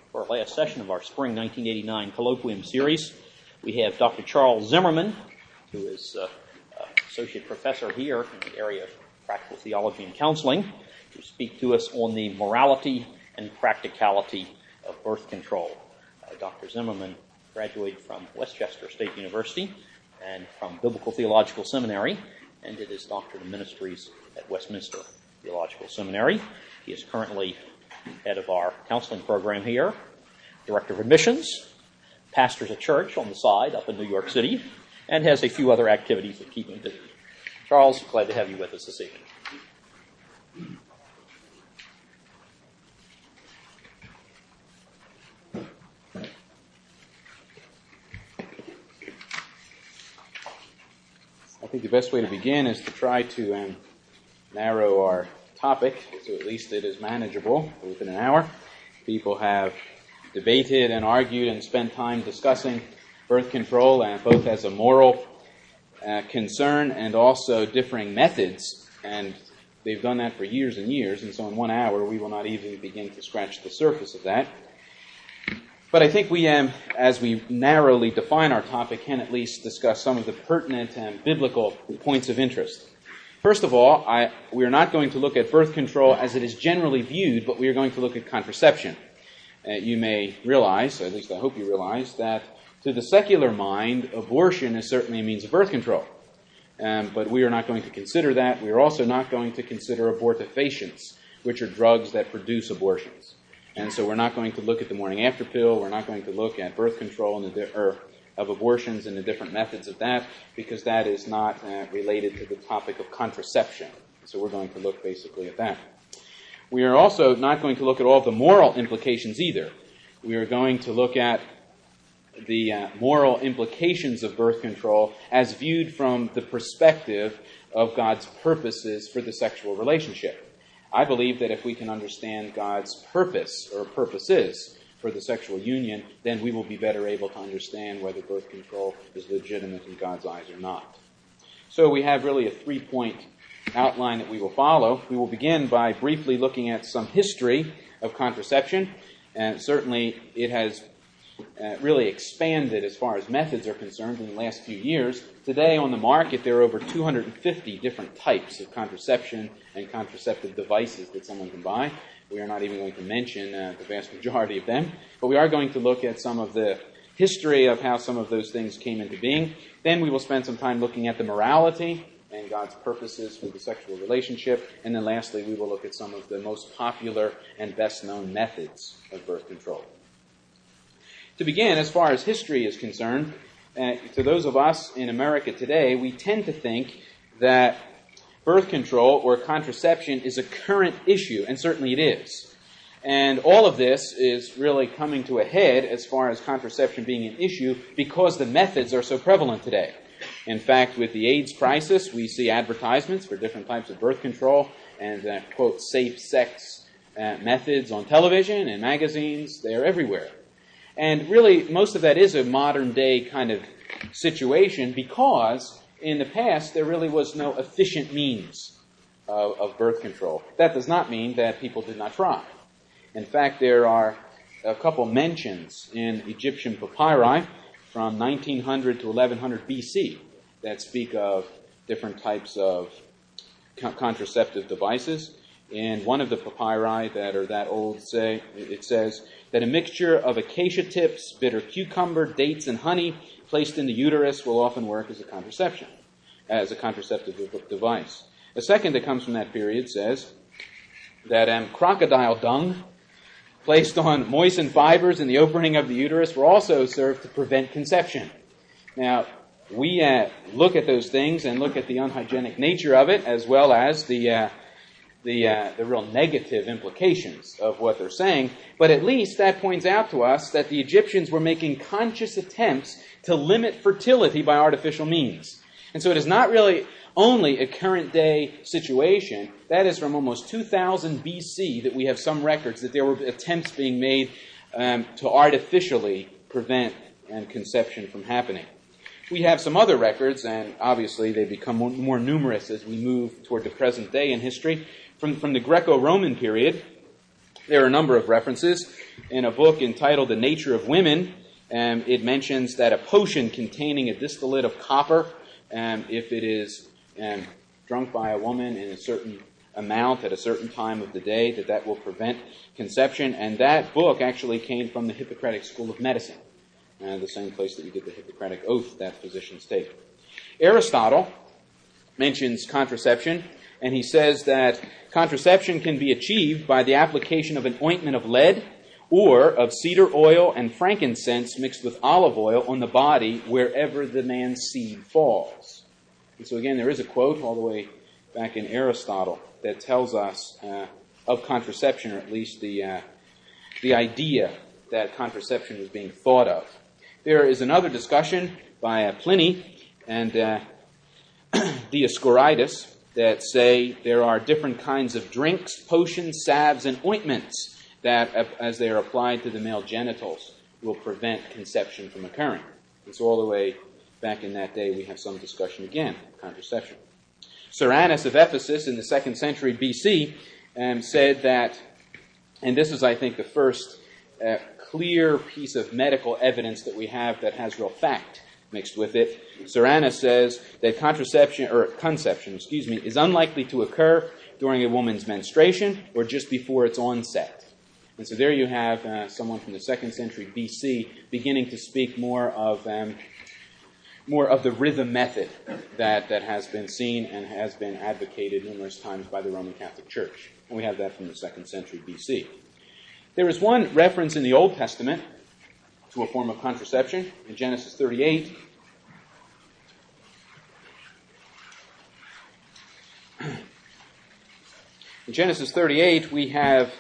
For our last session of our spring 1989 colloquium series, we have Dr. Charles Zimmerman, who is associate professor here in the area of practical theology and counseling, to speak to us on the morality and practicality of birth control. Dr. Zimmerman graduated from Westchester State University and from Biblical Theological Seminary, and did his doctorate of ministries at Westminster Theological Seminary. He is currently head of our counseling program here, director of admissions, pastors a church on the side up in New York City, and has a few other activities that keep him busy. Charles, glad to have you with us this evening. I think the best way to begin is to try to narrow our topic, so at least it is manageable within an hour. People have debated and argued and spent time discussing birth control, both as a moral concern and also differing methods, and they've done that for years and years, and so in 1 hour we will not even begin to scratch the surface of that. But I think we, as we narrowly define our topic, can at least discuss some of the pertinent and biblical points of interest. First of all, we are not going to look at birth control as it is generally viewed, but we are going to look at contraception. You may realize, or at least I hope you realize, that to the secular mind, abortion is certainly a means of birth control. But we are not going to consider that. We are also not going to consider abortifacients, which are drugs that produce abortions. And so we're not going to look at the morning after pill. We're not going to look at birth control of abortions and the different methods of that, because that is not related to the topic of contraception. So we're going to look basically at that. We are also not going to look at all the moral implications either. We are going to look at the moral implications of birth control as viewed from the perspective of God's purposes for the sexual relationship. I believe that if we can understand God's purpose or purposes for the sexual union, then we will be better able to understand whether birth control is legitimate in God's eyes or not. So we have really a 3-point outline that we will follow. We will begin by briefly looking at some history of contraception, and certainly it has really expanded as far as methods are concerned in the last few years. Today on the market there are over 250 different types of contraception and contraceptive devices that someone can buy. We are not even going to mention the vast majority of them, but we are going to look at some of the history of how some of those things came into being. Then we will spend some time looking at the morality and God's purposes for the sexual relationship. And then lastly, we will look at some of the most popular and best-known methods of birth control. To begin, as far as history is concerned, to those of us in America today, we tend to think that birth control or contraception is a current issue, and certainly it is. And all of this is really coming to a head as far as contraception being an issue because the methods are so prevalent today. In fact, with the AIDS crisis, we see advertisements for different types of birth control and, quote, safe sex methods on television and magazines. They are everywhere. And really, most of that is a modern-day kind of situation because in the past, there really was no efficient means of birth control. That does not mean that people did not try. In fact, there are a couple mentions in Egyptian papyri from 1900 to 1100 BC that speak of different types of contraceptive devices. In one of the papyri that are that old, it says that a mixture of acacia tips, bitter cucumber, dates, and honey placed in the uterus will often work as a contraceptive device. A second that comes from that period says that crocodile dung placed on moistened fibers in the opening of the uterus were also served to prevent conception. Now, we look at those things and look at the unhygienic nature of it as well as the real negative implications of what they're saying, but at least that points out to us that the Egyptians were making conscious attempts to limit fertility by artificial means. And so it is not really only a current day situation. That is from almost 2000 BC that we have some records that there were attempts being made to artificially prevent conception from happening. We have some other records, and obviously they become more numerous as we move toward the present day in history. From the Greco-Roman period, There are a number of references. In a book entitled The Nature of Women, it mentions that a potion containing a distillate of copper, if it is drunk by a woman in a certain amount at a certain time of the day, that will prevent conception. And that book actually came from the Hippocratic School of Medicine, the same place that you get the Hippocratic Oath that physicians take. Aristotle mentions contraception, and he says that contraception can be achieved by the application of an ointment of lead or of cedar oil and frankincense mixed with olive oil on the body wherever the man's seed falls. And so again, there is a quote all the way back in Aristotle that tells us of contraception, or at least the idea that contraception was being thought of. There is another discussion by Pliny and Dioscorides that say there are different kinds of drinks, potions, salves, and ointments that, as they are applied to the male genitals, will prevent conception from occurring. And so all the way back in that day, we have some discussion again of contraception. Cyrannus of Ephesus in the 2nd century B.C. Said that, and this is, I think, the first clear piece of medical evidence that we have that has real fact mixed with it. Cyrannus says that conception is unlikely to occur during a woman's menstruation or just before its onset. And so there you have someone from the 2nd century B.C. beginning to speak more of the rhythm method that has been seen and has been advocated numerous times by the Roman Catholic Church. And we have that from the 2nd century B.C. There is one reference in the Old Testament to a form of contraception in Genesis 38. In Genesis 38, we have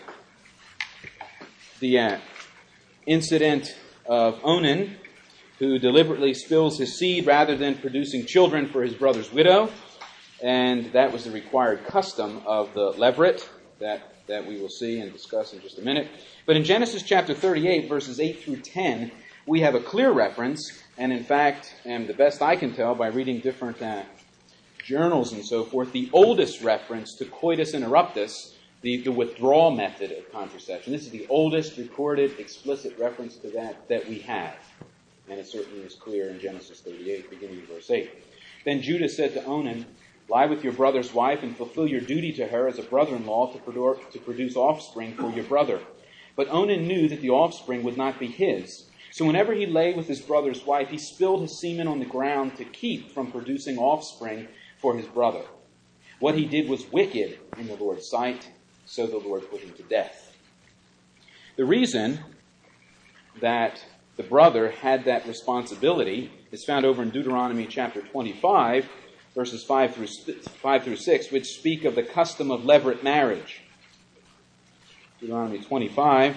the incident of Onan, who deliberately spills his seed rather than producing children for his brother's widow. And that was the required custom of the levirate that we will see and discuss in just a minute. But in Genesis chapter 38, verses 8 through 10, we have a clear reference, and in fact, the best I can tell by reading different journals and so forth, the oldest reference to coitus interruptus, the withdrawal method of contraception. This is the oldest recorded explicit reference to that we have. And it certainly is clear in Genesis 38, beginning in verse 8. Then Judah said to Onan, "Lie with your brother's wife and fulfill your duty to her as a brother-in-law to produce offspring for your brother." But Onan knew that the offspring would not be his. So whenever he lay with his brother's wife, he spilled his semen on the ground to keep from producing offspring for his brother. What he did was wicked in the Lord's sight, so the Lord put him to death. The reason that the brother had that responsibility is found over in Deuteronomy chapter 25, verses 5 through 6, which speak of the custom of levirate marriage. Deuteronomy 25,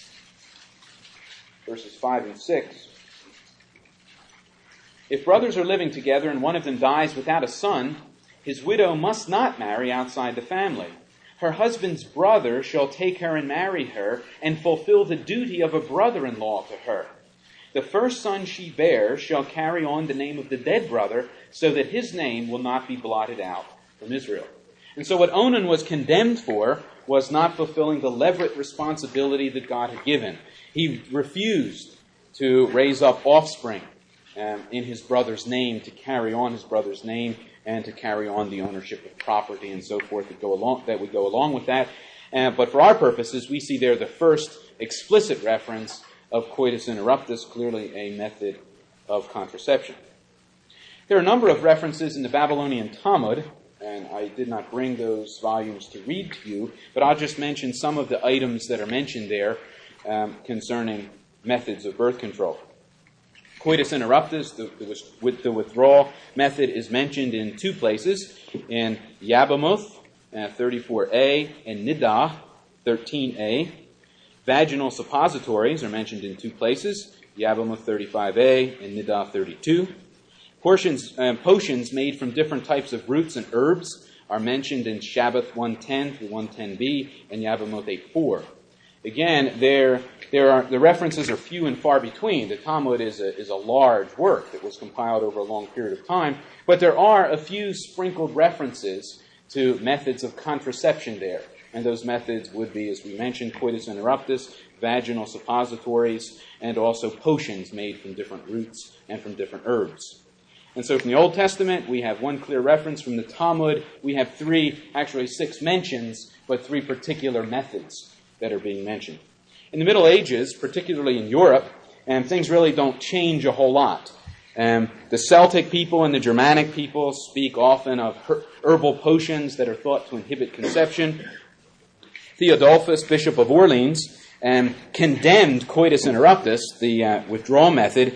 verses 5 and 6. If brothers are living together and one of them dies without a son, his widow must not marry outside the family. Her husband's brother shall take her and marry her and fulfill the duty of a brother-in-law to her. The first son she bears shall carry on the name of the dead brother, so that his name will not be blotted out from Israel. And so what Onan was condemned for was not fulfilling the levirate responsibility that God had given. He refused to raise up offspring in his brother's name, to carry on his brother's name, and to carry on the ownership of property and so forth that would go along with that. But for our purposes, we see there the first explicit reference of coitus interruptus, clearly a method of contraception. There are a number of references in the Babylonian Talmud, and I did not bring those volumes to read to you, but I'll just mention some of the items that are mentioned there concerning methods of birth control. Coitus interruptus, the withdrawal method, is mentioned in two places, in Yabamoth 34a and Niddah 13a. Vaginal suppositories are mentioned in two places, Yabamoth 35a and Niddah 32. Potions made from different types of roots and herbs are mentioned in Shabbath 110 through 110b and Yabamoth 8.4. Again, the references are few and far between. The Talmud is a large work that was compiled over a long period of time, but there are a few sprinkled references to methods of contraception there. And those methods would be, as we mentioned, coitus interruptus, vaginal suppositories, and also potions made from different roots and from different herbs. And so from the Old Testament, we have one clear reference. From the Talmud, we have actually six mentions, but three particular methods that are being mentioned. In the Middle Ages, particularly in Europe, things really don't change a whole lot. The Celtic people and the Germanic people speak often of herbal potions that are thought to inhibit conception. Theodulfus, Bishop of Orleans, condemned coitus interruptus, the withdrawal method,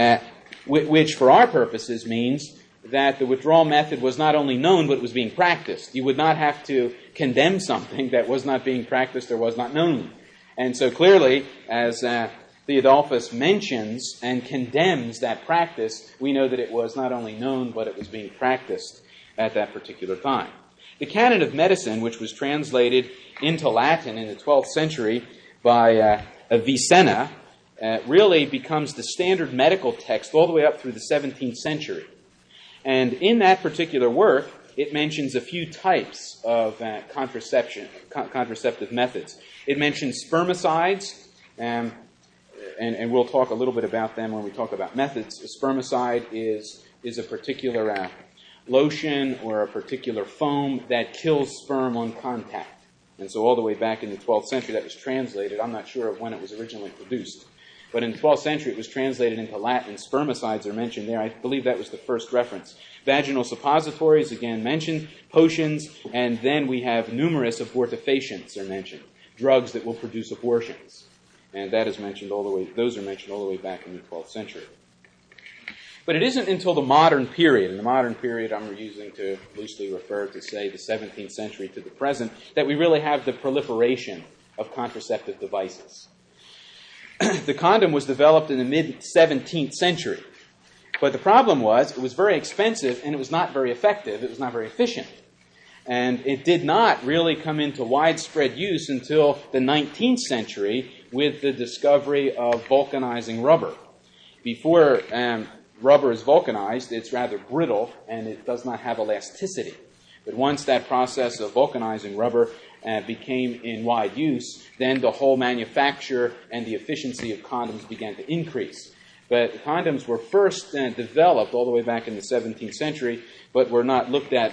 which for our purposes means that the withdrawal method was not only known, but was being practiced. You would not have to condemn something that was not being practiced or was not known. And so clearly, as Theodulfus mentions and condemns that practice, we know that it was not only known, but it was being practiced at that particular time. The Canon of Medicine, which was translated into Latin in the 12th century by Avicenna, really becomes the standard medical text all the way up through the 17th century. And in that particular work, it mentions a few types of contraceptive methods. It mentions spermicides, and we'll talk a little bit about them when we talk about methods. A spermicide is a particular lotion or a particular foam that kills sperm on contact. And so all the way back in the 12th century that was translated. I'm not sure of when it was originally produced. But in the 12th century it was translated into Latin. Spermicides are mentioned there. I believe that was the first reference. Vaginal suppositories, again, mentioned. Potions. And then we have numerous abortifacients are mentioned. Drugs that will produce abortions. And that is mentioned those are mentioned all the way back in the 12th century. But it isn't until the modern period, and the modern period I'm using to loosely refer to, say, the 17th century to the present, that we really have the proliferation of contraceptive devices. The condom was developed in the mid-17th century. But the problem was it was very expensive and it was not very effective. It was not very efficient. And it did not really come into widespread use until the 19th century with the discovery of vulcanizing rubber. Before rubber is vulcanized, it's rather brittle and it does not have elasticity. But once that process of vulcanizing rubber became in wide use, then the whole manufacture and the efficiency of condoms began to increase. But condoms were first developed all the way back in the 17th century, but were not looked at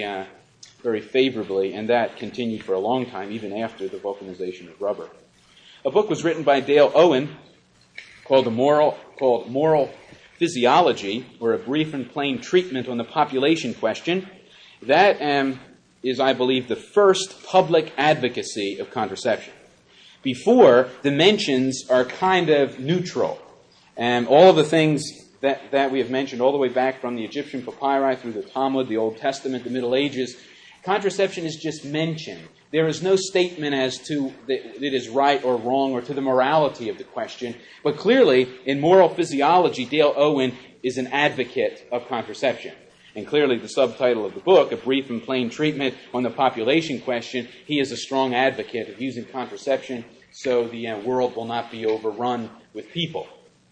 very favorably, and that continued for a long time, even after the vulcanization of rubber. A book was written by Dale Owen called Moral Physiology, or A Brief and Plain Treatment on the Population Question. That is, I believe, the first public advocacy of contraception. Before, the mentions are kind of neutral. All of the things that we have mentioned, all the way back from the Egyptian papyri through the Talmud, the Old Testament, the Middle Ages, contraception is just mentioned. There is no statement as to that it is right or wrong or to the morality of the question. But clearly, in Moral Physiology, Dale Owen is an advocate of contraception. And clearly, the subtitle of the book, A Brief and Plain Treatment on the Population Question, he is a strong advocate of using contraception so the world will not be overrun with people.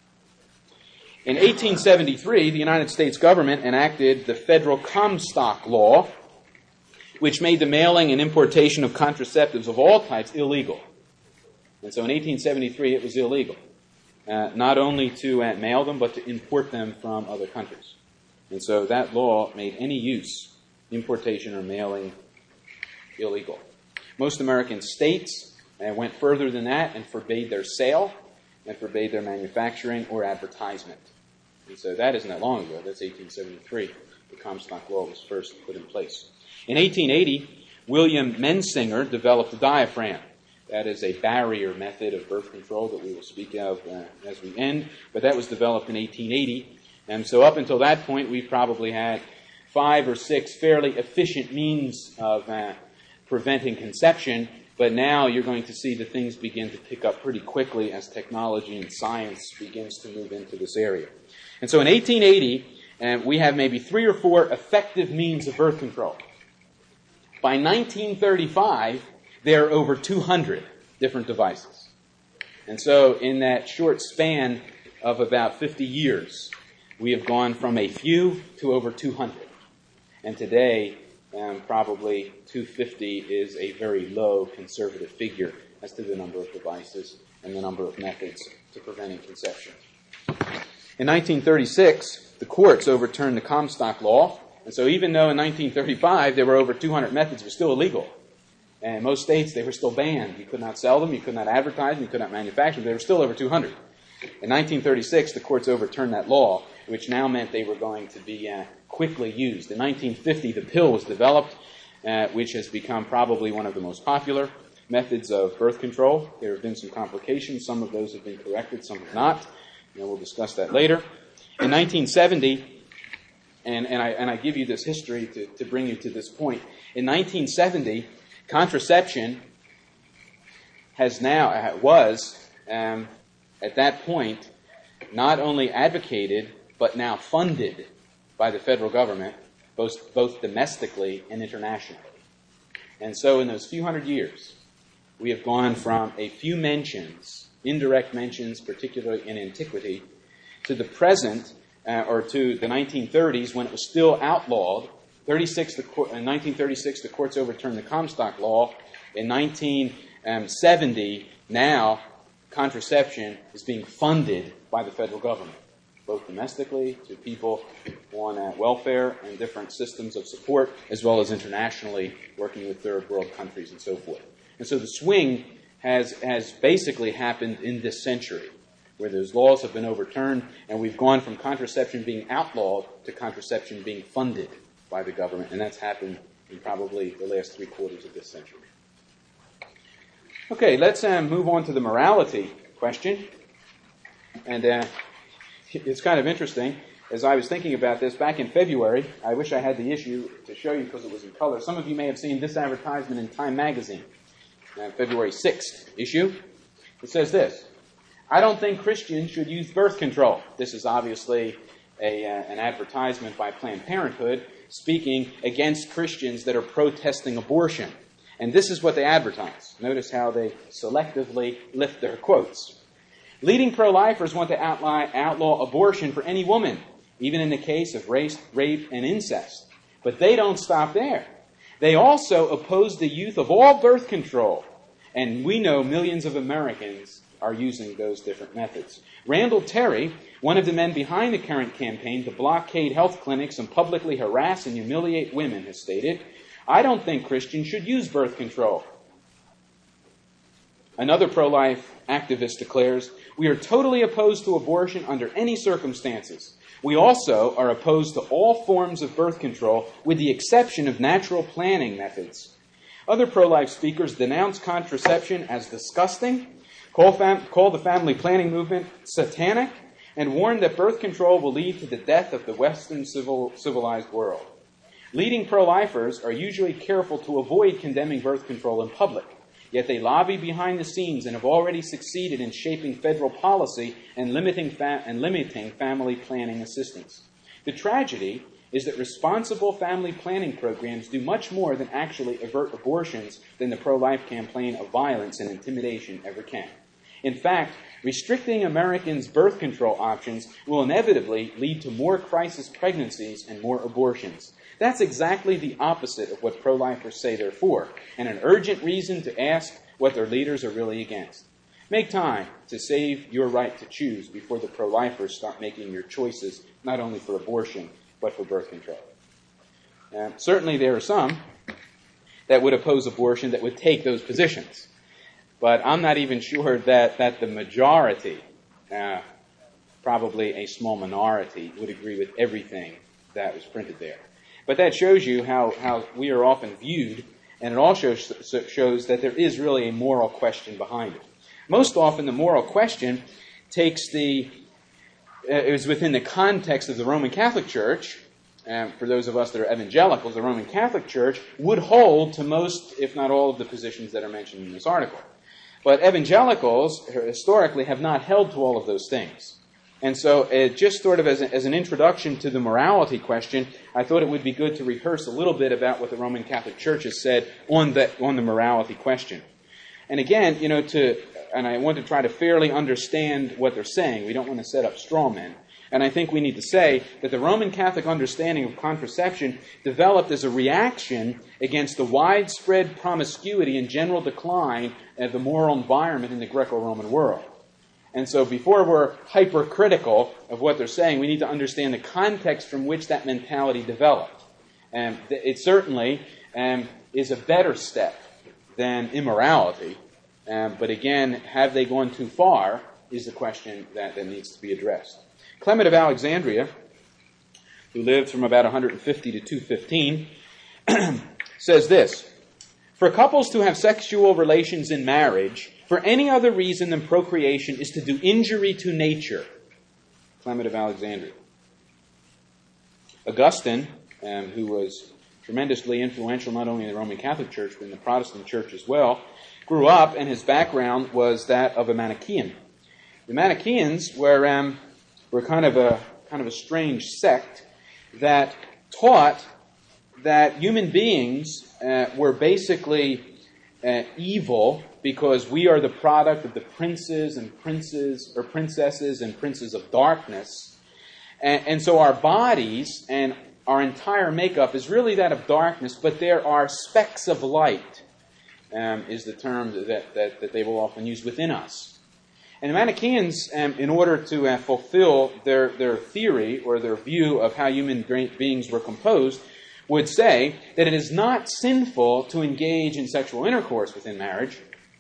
In 1873, the United States government enacted the Federal Comstock Law, which made the mailing and importation of contraceptives of all types illegal. And so in 1873, it was illegal, not only to mail them, but to import them from other countries. And so that law made any use, importation or mailing, illegal. Most American states went further than that and forbade their sale and forbade their manufacturing or advertisement. And so that isn't that long ago. That's 1873. The Comstock Law was first put in place. In 1880, William Mensinger developed the diaphragm. That is a barrier method of birth control that we will speak of as we end. But that was developed in 1880. And so up until that point, we've probably had 5 or 6 fairly efficient means of preventing conception. But now you're going to see that things begin to pick up pretty quickly as technology and science begins to move into this area. And so in 1880, we have maybe 3 or 4 effective means of birth control. By 1935, there are over 200 different devices. And so in that short span of about 50 years, we have gone from a few to over 200. And today, probably 250 is a very low conservative figure as to the number of devices and the number of methods to preventing conception. In 1936, the courts overturned the Comstock Law, and so even though in 1935 there were over 200 methods, it was still illegal. And in most states, they were still banned. You could not sell them, you could not advertise them, you could not manufacture them. There were still over 200. In 1936, the courts overturned that law, which now meant they were going to be quickly used. In 1950, the pill was developed, which has become probably one of the most popular methods of birth control. There have been some complications. Some of those have been corrected, some have not. And we'll discuss that later. In 1970, and I give you this history to bring you to this point. In 1970, contraception was at that point not only advocated but now funded by the federal government, both domestically and internationally. And so in those few hundred years, we have gone from a few mentions, indirect mentions, particularly in antiquity, to the present, or to the 1930s when it was still outlawed. In 1936, the courts overturned the Comstock Law. In 1970, now contraception is being funded by the federal government, both domestically to people on welfare and different systems of support, as well as internationally working with third world countries and so forth. And so the swing has basically happened in this century, where those laws have been overturned, and we've gone from contraception being outlawed to contraception being funded by the government, and that's happened in probably the last 3/4 of this century. Okay, let's move on to the morality question. And it's kind of interesting. As I was thinking about this back in February, I wish I had the issue to show you because it was in color. Some of you may have seen this advertisement in Time magazine, February 6th issue. It says this: "I don't think Christians should use birth control." This is obviously an advertisement by Planned Parenthood speaking against Christians that are protesting abortion. And this is what they advertise. Notice how they selectively lift their quotes. "Leading pro-lifers want to outlaw abortion for any woman, even in the case of rape, and incest. But they don't stop there. They also oppose the use of all birth control. And we know millions of Americans are using those different methods. Randall Terry, one of the men behind the current campaign to blockade health clinics and publicly harass and humiliate women, has stated, 'I don't think Christians should use birth control.' Another pro-life activist declares, 'We are totally opposed to abortion under any circumstances. We also are opposed to all forms of birth control with the exception of natural planning methods.' Other pro-life speakers denounce contraception as disgusting, call the family planning movement satanic, and warn that birth control will lead to the death of the Western civilized world. Leading pro-lifers are usually careful to avoid condemning birth control in public, yet they lobby behind the scenes and have already succeeded in shaping federal policy and limiting family planning assistance. The tragedy is that responsible family planning programs do much more than actually avert abortions than the pro-life campaign of violence and intimidation ever can. In fact, restricting Americans' birth control options will inevitably lead to more crisis pregnancies and more abortions. That's exactly the opposite of what pro-lifers say they're for, and an urgent reason to ask what their leaders are really against. Make time to save your right to choose before the pro-lifers start making your choices, not only for abortion, but for birth control." Certainly there are some that would oppose abortion that would take those positions. But I'm not even sure that the majority, probably a small minority, would agree with everything that was printed there. But that shows you how we are often viewed, and it also shows that there is really a moral question behind it. Most often the moral question is within the context of the Roman Catholic Church. For those of us that are evangelicals, the Roman Catholic Church would hold to most, if not all, of the positions that are mentioned in this article. But evangelicals, historically, have not held to all of those things. And so, just sort of as an introduction to the morality question, I thought it would be good to rehearse a little bit about what the Roman Catholic Church has said on the morality question. And again, and I want to try to fairly understand what they're saying. We don't want to set up straw men. And I think we need to say that the Roman Catholic understanding of contraception developed as a reaction against the widespread promiscuity and general decline of the moral environment in the Greco-Roman world. And so before we're hypercritical of what they're saying, we need to understand the context from which that mentality developed. And it certainly is a better step than immorality. But again, have they gone too far is the question that needs to be addressed. Clement of Alexandria, who lived from about 150 to 215, says this: "For couples to have sexual relations in marriage for any other reason than procreation is to do injury to nature." Clement of Alexandria. Augustine, who was tremendously influential not only in the Roman Catholic Church but in the Protestant Church as well, grew up and his background was that of a Manichaean. The Manichaeans were kind of a strange sect that taught that human beings were basically evil because we are the product of the princesses and princes of darkness. And so our bodies and our entire makeup is really that of darkness, but there are specks of light, is the term that they will often use within us. And the Manichaeans, in order to fulfill their theory or their view of how human beings were composed, would say that it is not sinful to engage in sexual intercourse within marriage,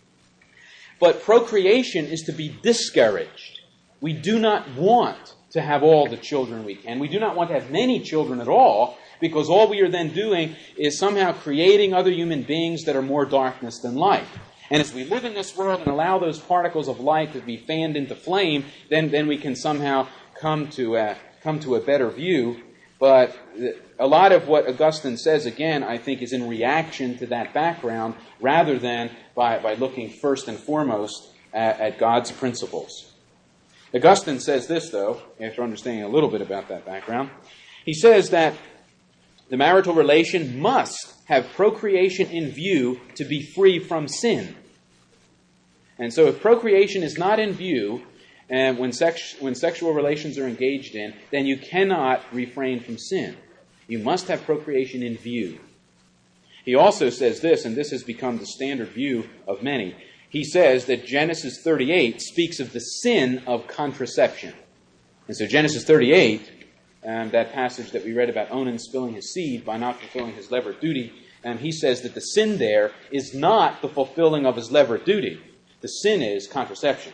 but procreation is to be discouraged. We do not want to have all the children we can. We do not want to have many children at all, because all we are then doing is somehow creating other human beings that are more darkness than light. And as we live in this world and allow those particles of light to be fanned into flame, then we can somehow come to a better view. But a lot of what Augustine says, again, I think is in reaction to that background rather than by looking first and foremost at God's principles. Augustine says this, though, after understanding a little bit about that background. He says that the marital relation must have procreation in view to be free from sin. And so if procreation is not in view, and when sexual relations are engaged in, then you cannot refrain from sin. You must have procreation in view. He also says this, and this has become the standard view of many. He says that Genesis 38 speaks of the sin of contraception. And so Genesis 38, that passage that we read about Onan spilling his seed by not fulfilling his levirate duty, and he says that the sin there is not the fulfilling of his levirate duty. The sin is contraception.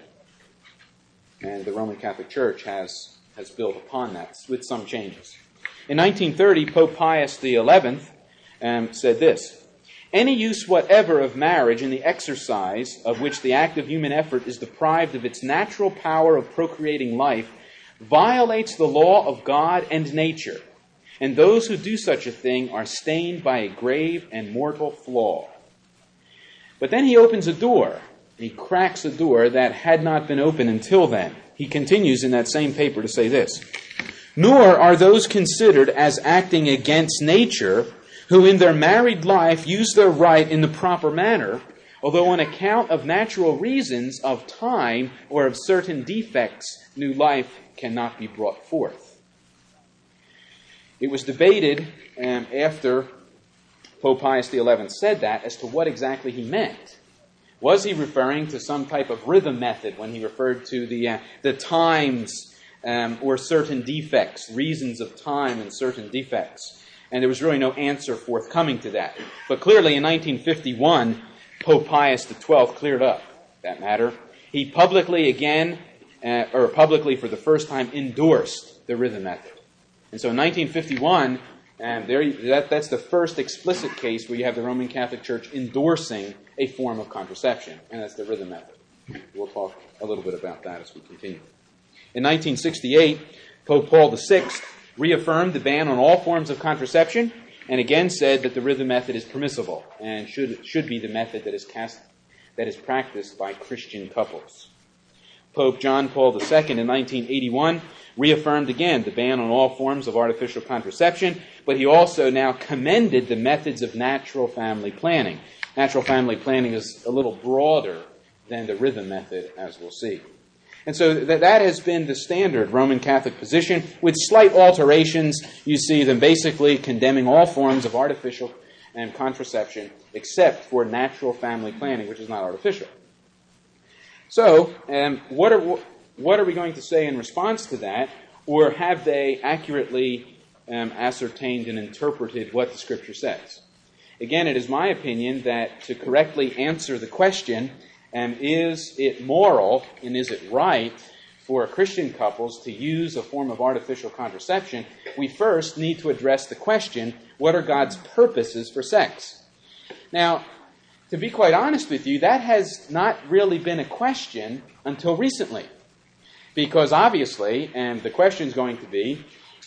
And the Roman Catholic Church has built upon that with some changes. In 1930, Pope Pius XI said this: "Any use whatever of marriage in the exercise of which the active human effort is deprived of its natural power of procreating life violates the law of God and nature, and those who do such a thing are stained by a grave and mortal flaw." But then he opens a door. He cracks a door that had not been open until then. He continues in that same paper to say this: "Nor are those considered as acting against nature who in their married life use their right in the proper manner, although on account of natural reasons of time or of certain defects, new life cannot be brought forth." It was debated after Pope Pius XI said that as to what exactly he meant. Was he referring to some type of rhythm method when he referred to the times or certain defects, reasons of time and certain defects? And there was really no answer forthcoming to that. But clearly in 1951, Pope Pius XII cleared up that matter. He publicly for the first time endorsed the rhythm method. And so in 1951, that's the first explicit case where you have the Roman Catholic Church endorsing a form of contraception, and that's the rhythm method. We'll talk a little bit about that as we continue. In 1968, Pope Paul VI reaffirmed the ban on all forms of contraception, and again said that the rhythm method is permissible and should be the method that is practiced by Christian couples. Pope John Paul II in 1981 reaffirmed again the ban on all forms of artificial contraception, but he also now commended the methods of natural family planning. Natural family planning is a little broader than the rhythm method, as we'll see. And so that has been the standard Roman Catholic position. With slight alterations, you see them basically condemning all forms of artificial and contraception except for natural family planning, which is not artificial. So, what are we going to say in response to that? Or have they accurately ascertained and interpreted what the Scripture says? Again, it is my opinion that to correctly answer the question, is it moral and is it right for Christian couples to use a form of artificial contraception, we first need to address the question, what are God's purposes for sex? Now, to be quite honest with you, that has not really been a question until recently. Because obviously, the question is going to be,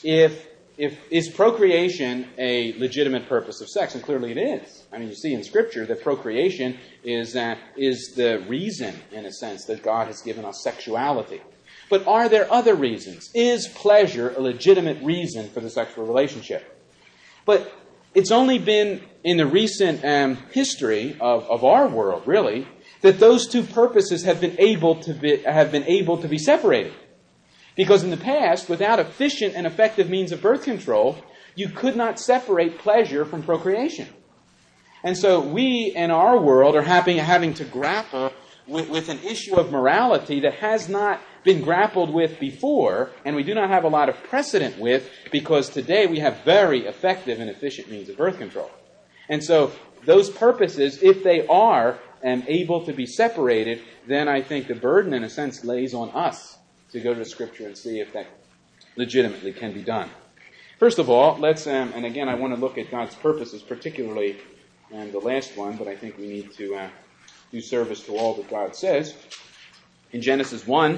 is procreation a legitimate purpose of sex? And clearly it is. I mean, you see in Scripture that procreation is the reason, in a sense, that God has given us sexuality. But are there other reasons? Is pleasure a legitimate reason for the sexual relationship? But it's only been in the recent history of our world, really, that those two purposes have been able to be separated. Because in the past, without efficient and effective means of birth control, you could not separate pleasure from procreation. And so we in our world are having to grapple with an issue of morality that has not been grappled with before, and we do not have a lot of precedent with, because today we have very effective and efficient means of birth control. And so those purposes, if they are able to be separated, then I think the burden, in a sense, lays on us to go to the Scripture and see if that legitimately can be done. First of all, let's, and again, I want to look at God's purposes, particularly the last one, but I think we need to do service to all that God says. In Genesis 1,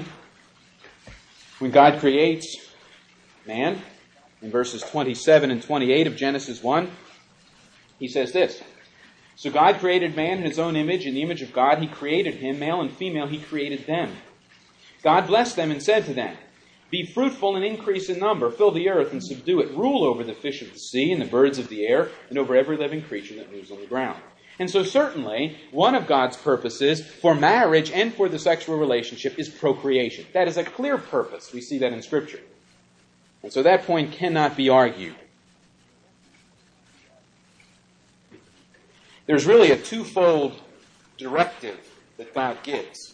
when God creates man, in verses 27 and 28 of Genesis 1, he says this, "So God created man in his own image. In the image of God he created him. Male and female he created them. God blessed them and said to them, 'Be fruitful and increase in number. Fill the earth and subdue it. Rule over the fish of the sea and the birds of the air and over every living creature that moves on the ground.'" And so certainly, one of God's purposes for marriage and for the sexual relationship is procreation. That is a clear purpose. We see that in Scripture. And so that point cannot be argued. There's really a twofold directive that God gives.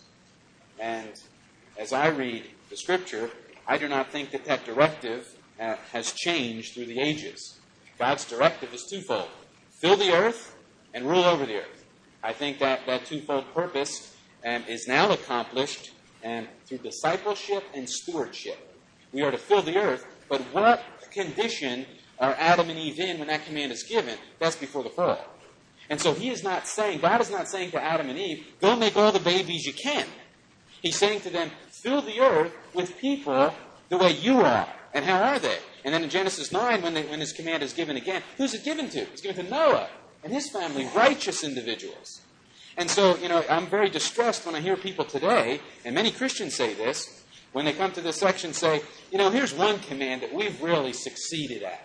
And as I read the Scripture, I do not think that directive has changed through the ages. God's directive is twofold. Fill the earth and rule over the earth. I think that twofold purpose is now accomplished through discipleship and stewardship. We are to fill the earth, but what condition are Adam and Eve in when that command is given? That's before the fall. And so God is not saying to Adam and Eve, go make all the babies you can. He's saying to them, fill the earth with people the way you are. And how are they? And then in Genesis 9, when this command is given again, who's it given to? It's given to Noah and his family, righteous individuals. And so, I'm very distressed when I hear people today, and many Christians say this, when they come to this section say, here's one command that we've really succeeded at.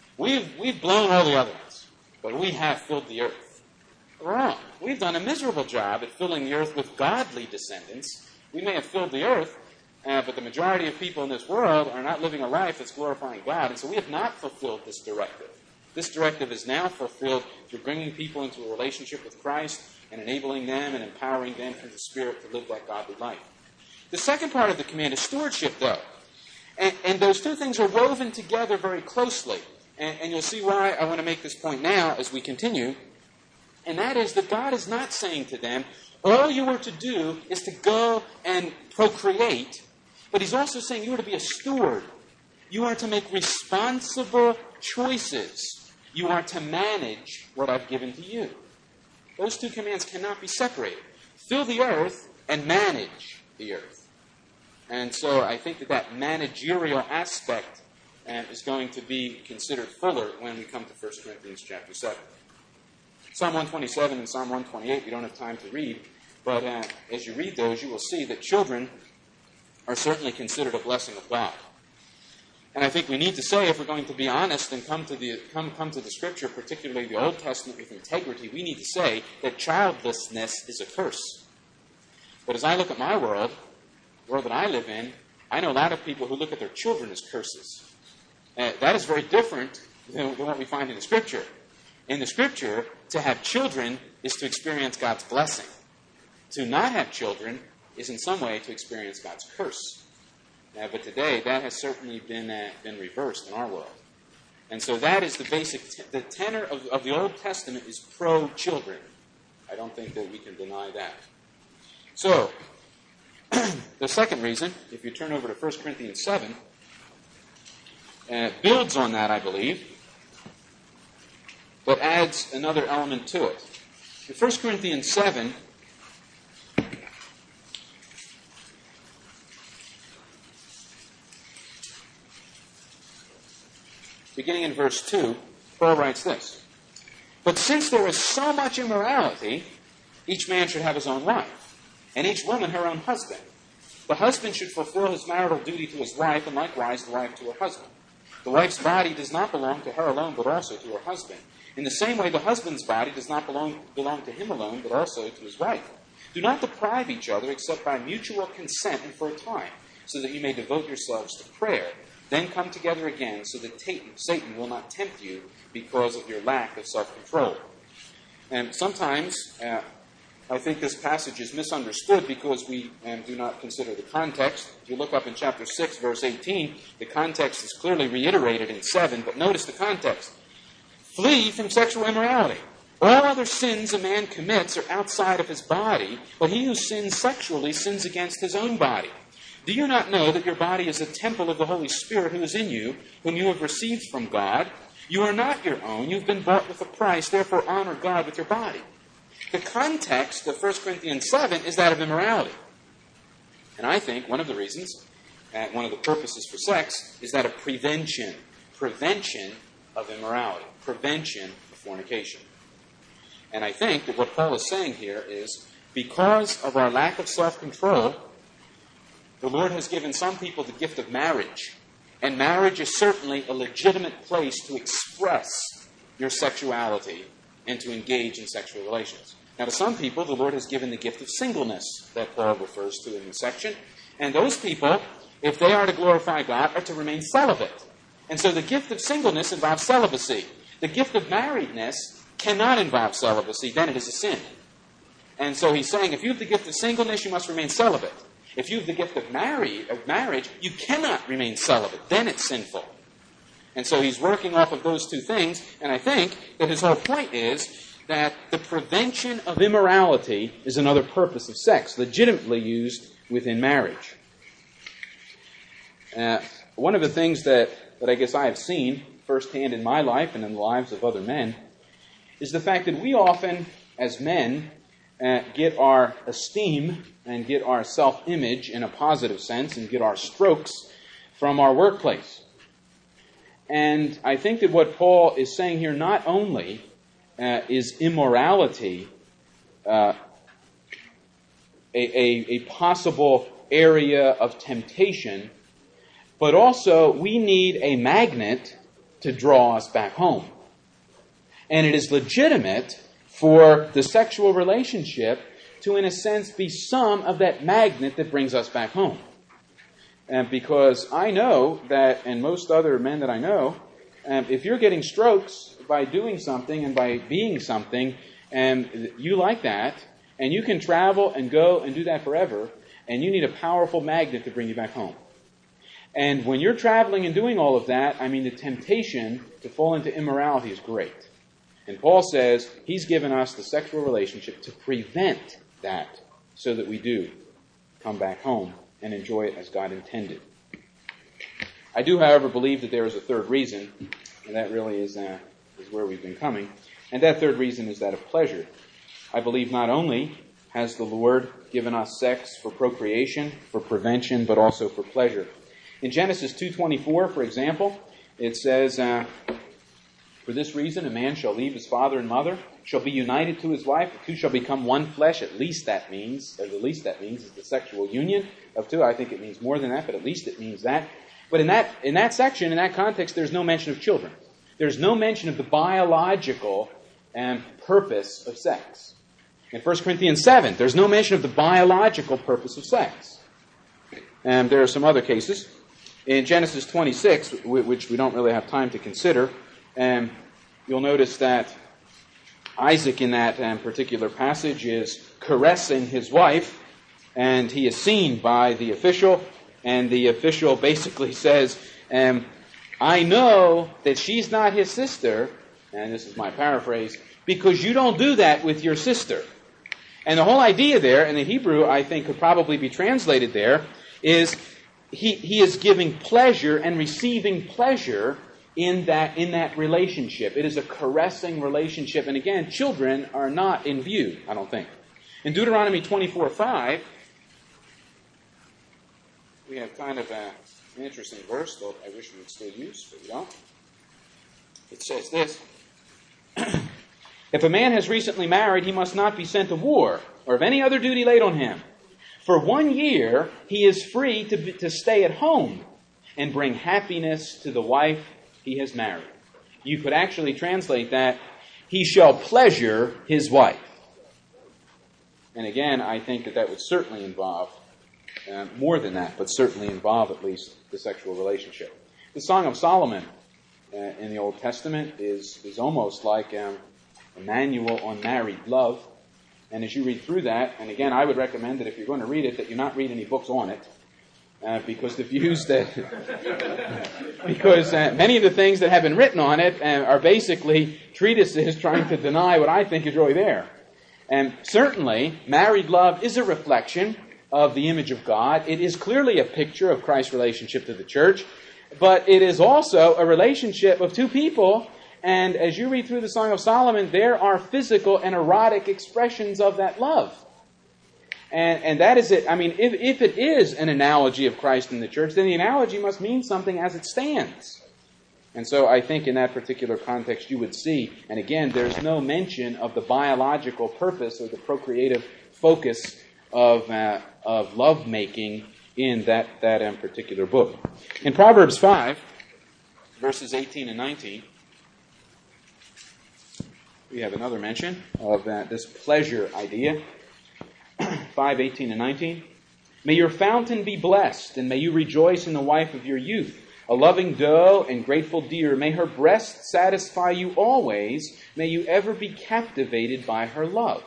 We've blown all the other ones, but we have filled the earth. Wrong. We've done a miserable job at filling the earth with godly descendants. We may have filled the earth, but the majority of people in this world are not living a life that's glorifying God, and so we have not fulfilled this directive. This directive is now fulfilled through bringing people into a relationship with Christ and enabling them and empowering them through the Spirit to live that godly life. The second part of the command is stewardship, though. And those two things are woven together very closely. And you'll see why I want to make this point now as we continue. And that is that God is not saying to them, all you are to do is to go and procreate. But He's also saying you are to be a steward. You are to make responsible choices. You are to manage what I've given to you. Those two commands cannot be separated. Fill the earth and manage the earth. And so I think that managerial aspect is going to be considered fuller when we come to 1 Corinthians chapter 7. Psalm 127 and Psalm 128 we don't have time to read, but as you read those, you will see that children are certainly considered a blessing of God. And I think we need to say, if we're going to be honest and come to the Scripture, particularly the Old Testament, with integrity, we need to say that childlessness is a curse. But as I look at my world, world that I live in, I know a lot of people who look at their children as curses. That is very different than what we find in the Scripture. In the Scripture, to have children is to experience God's blessing. To not have children is in some way to experience God's curse. But today, that has certainly been reversed in our world. And so that is the basic, the tenor of the Old Testament is pro-children. I don't think that we can deny that. So, the second reason, if you turn over to 1 Corinthians 7, builds on that, I believe, but adds another element to it. In 1 Corinthians 7, beginning in verse 2, Paul writes this: "But since there is so much immorality, each man should have his own wife, and each woman her own husband. The husband should fulfill his marital duty to his wife, and likewise the wife to her husband. The wife's body does not belong to her alone, but also to her husband. In the same way, the husband's body does not belong to him alone, but also to his wife. Do not deprive each other except by mutual consent and for a time, so that you may devote yourselves to prayer. Then come together again, so that Satan will not tempt you because of your lack of self-control." And sometimes I think this passage is misunderstood because we do not consider the context. If you look up in chapter 6, verse 18, the context is clearly reiterated in 7, but notice the context. "Flee from sexual immorality. All other sins a man commits are outside of his body, but he who sins sexually sins against his own body. Do you not know that your body is a temple of the Holy Spirit who is in you, whom you have received from God? You are not your own. You've been bought with a price. Therefore, honor God with your body." The context of 1 Corinthians 7 is that of immorality. And I think one of the reasons, one of the purposes for sex, is that of prevention. Prevention of immorality. Prevention of fornication. And I think that what Paul is saying here is, because of our lack of self-control, the Lord has given some people the gift of marriage. And marriage is certainly a legitimate place to express your sexuality and to engage in sexual relations. Now, to some people, the Lord has given the gift of singleness that Paul refers to in this section. And those people, if they are to glorify God, are to remain celibate. And so the gift of singleness involves celibacy. The gift of marriedness cannot involve celibacy. Then it is a sin. And so he's saying, if you have the gift of singleness, you must remain celibate. If you have the gift of marriage, you cannot remain celibate. Then it's sinful. And so he's working off of those two things, and I think that his whole point is that the prevention of immorality is another purpose of sex, legitimately used within marriage. One of the things that I guess I have seen firsthand in my life and in the lives of other men is the fact that we often, as men, get our esteem and get our self-image in a positive sense and get our strokes from our workplace. And I think that what Paul is saying here not only is immorality a possible area of temptation, but also we need a magnet to draw us back home. And it is legitimate for the sexual relationship to, in a sense, be some of that magnet that brings us back home. And because I know that, and most other men that I know, if you're getting strokes by doing something and by being something, and you like that, and you can travel and go and do that forever, and you need a powerful magnet to bring you back home. And when you're traveling and doing all of that, I mean, the temptation to fall into immorality is great. And Paul says he's given us the sexual relationship to prevent that so that we do come back home and enjoy it as God intended. I do, however, believe that there is a third reason, and that really is where we've been coming. And that third reason is that of pleasure. I believe not only has the Lord given us sex for procreation, for prevention, but also for pleasure. In Genesis 2:24, for example, it says, "For this reason a man shall leave his father and mother, shall be united to his wife, the two shall become one flesh." At least that means is the sexual union of two. I think it means more than that, but at least it means that. But in that section, in that context, there's no mention of children. There's no mention of the biological purpose of sex. In 1 Corinthians 7, there's no mention of the biological purpose of sex. There are some other cases. In Genesis 26, which we don't really have time to consider, you'll notice that Isaac in that particular passage is caressing his wife, and he is seen by the official, and the official basically says, I know that she's not his sister, and this is my paraphrase, because you don't do that with your sister. And the whole idea there, in the Hebrew, I think could probably be translated there, is he is giving pleasure and receiving pleasure in that relationship. It is a caressing relationship. And again, children are not in view, I don't think. In Deuteronomy 24:5, we have kind of an interesting verse, though I wish we would still use, but we don't. It says this: If a man has recently married, he must not be sent to war, or of any other duty laid on him. For 1 year, he is free to stay at home and bring happiness to the wife he has married. You could actually translate that, he shall pleasure his wife. And again, I think that would certainly involve more than that, but certainly involve at least the sexual relationship. The Song of Solomon in the Old Testament is almost like a manual on married love. And as you read through that, and again, I would recommend that if you're going to read it, that you not read any books on it, because the views that, because many of the things that have been written on it are basically treatises trying to deny what I think is really there. And certainly, married love is a reflection of the image of God. It is clearly a picture of Christ's relationship to the church, but it is also a relationship of two people. And as you read through the Song of Solomon, there are physical and erotic expressions of that love. And that is it. I mean, if it is an analogy of Christ in the church, then the analogy must mean something as it stands. And so I think in that particular context you would see, and again, there's no mention of the biological purpose or the procreative focus of lovemaking in that particular book. In Proverbs 5, verses 18 and 19, we have another mention of this pleasure idea. 5:18 and 19. May your fountain be blessed, and may you rejoice in the wife of your youth, a loving doe and grateful deer. May her breast satisfy you always. May you ever be captivated by her love.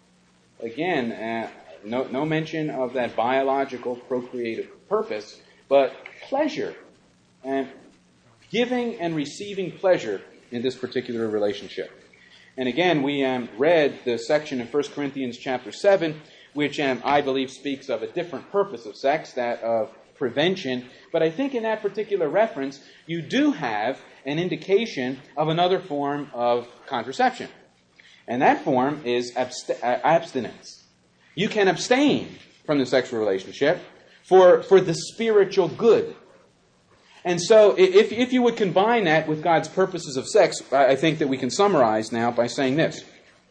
Again, no mention of that biological procreative purpose, but pleasure, and giving and receiving pleasure in this particular relationship. And again, we read the section in 1 Corinthians chapter 7, which I believe speaks of a different purpose of sex, that of prevention. But I think in that particular reference, you do have an indication of another form of contraception. And that form is abstinence. You can abstain from the sexual relationship for the spiritual good. And so if you would combine that with God's purposes of sex, I think that we can summarize now by saying this.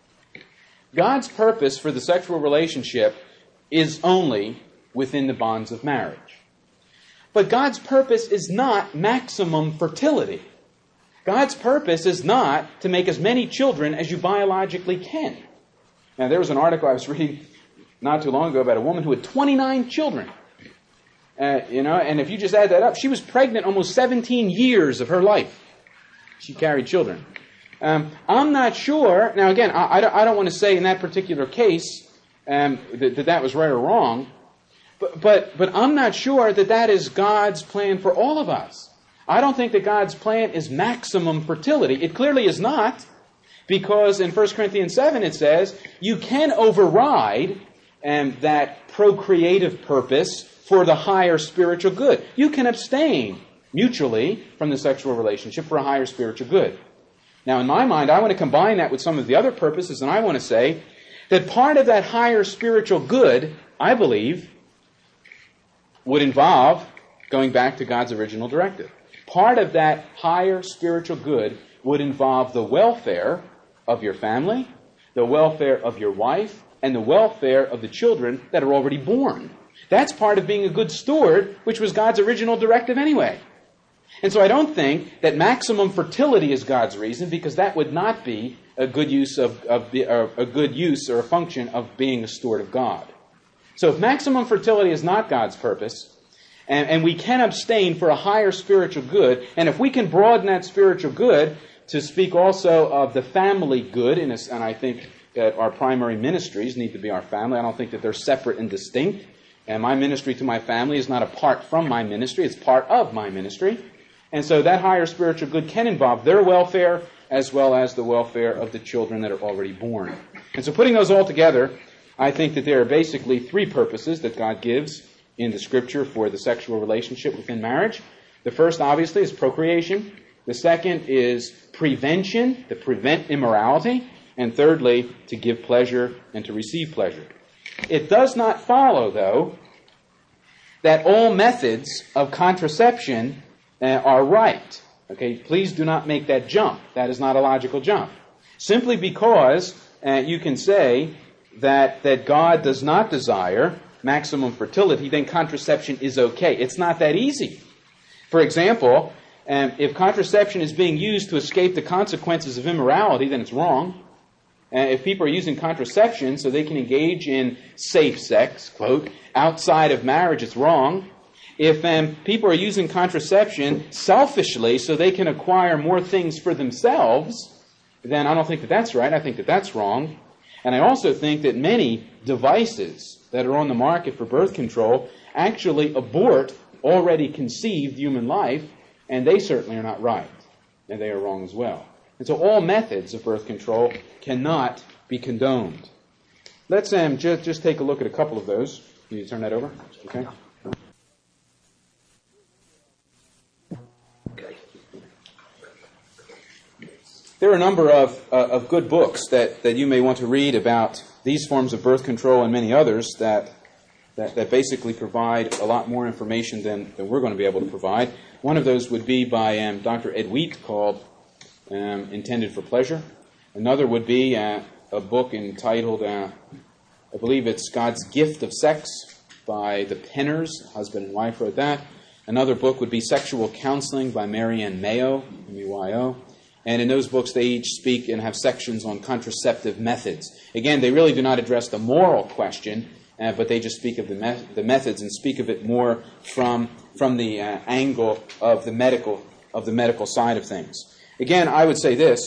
God's purpose for the sexual relationship is only within the bonds of marriage. But God's purpose is not maximum fertility. God's purpose is not to make as many children as you biologically can. Now, there was an article I was reading not too long ago about a woman who had 29 children. And if you just add that up, she was pregnant almost 17 years of her life. She carried children. I'm not sure. Now, again, I don't want to say in that particular case that was right or wrong. But I'm not sure that is God's plan for all of us. I don't think that God's plan is maximum fertility. It clearly is not, because in 1 Corinthians 7 it says you can override that procreative purpose for the higher spiritual good. You can abstain mutually from the sexual relationship for a higher spiritual good. Now, in my mind, I want to combine that with some of the other purposes, and I want to say that part of that higher spiritual good, I believe, would involve going back to God's original directive. Part of that higher spiritual good would involve the welfare of your family, the welfare of your wife, and the welfare of the children that are already born. That's part of being a good steward, which was God's original directive anyway. And so I don't think that maximum fertility is God's reason, because that would not be a good use or a function of being a steward of God. So if maximum fertility is not God's purpose, And we can abstain for a higher spiritual good. And if we can broaden that spiritual good to speak also of the family good, and I think that our primary ministries need to be our family. I don't think that they're separate and distinct. And my ministry to my family is not apart from my ministry. It's part of my ministry. And so that higher spiritual good can involve their welfare as well as the welfare of the children that are already born. And so putting those all together, I think that there are basically three purposes that God gives in the Scripture for the sexual relationship within marriage. The first, obviously, is procreation. The second is prevention, to prevent immorality. And thirdly, to give pleasure and to receive pleasure. It does not follow, though, that all methods of contraception are right. Okay, please do not make that jump. That is not a logical jump. Simply because you can say that God does not desire maximum fertility, then contraception is okay. It's not that easy. For example, if contraception is being used to escape the consequences of immorality, then it's wrong. If people are using contraception so they can engage in safe sex, quote, outside of marriage, it's wrong. If people are using contraception selfishly so they can acquire more things for themselves, then I don't think that that's right. I think that that's wrong. And I also think that many devices that are on the market for birth control actually abort already conceived human life, and they certainly are not right. And they are wrong as well. And so all methods of birth control cannot be condoned. Let's just take a look at a couple of those. Can you turn that over? Okay. There are a number of good books that you may want to read about these forms of birth control and many others that basically provide a lot more information than we're going to be able to provide. One of those would be by Dr. Ed Wheat called Intended for Pleasure. Another would be a book entitled, I believe it's God's Gift of Sex by the Penners. Husband and wife wrote that. Another book would be Sexual Counseling by Marianne Mayo, M-E-Y-O. And in those books, they each speak and have sections on contraceptive methods. Again, they really do not address the moral question, but they just speak of the methods and speak of it more from the angle of the medical side of things. Again, I would say this.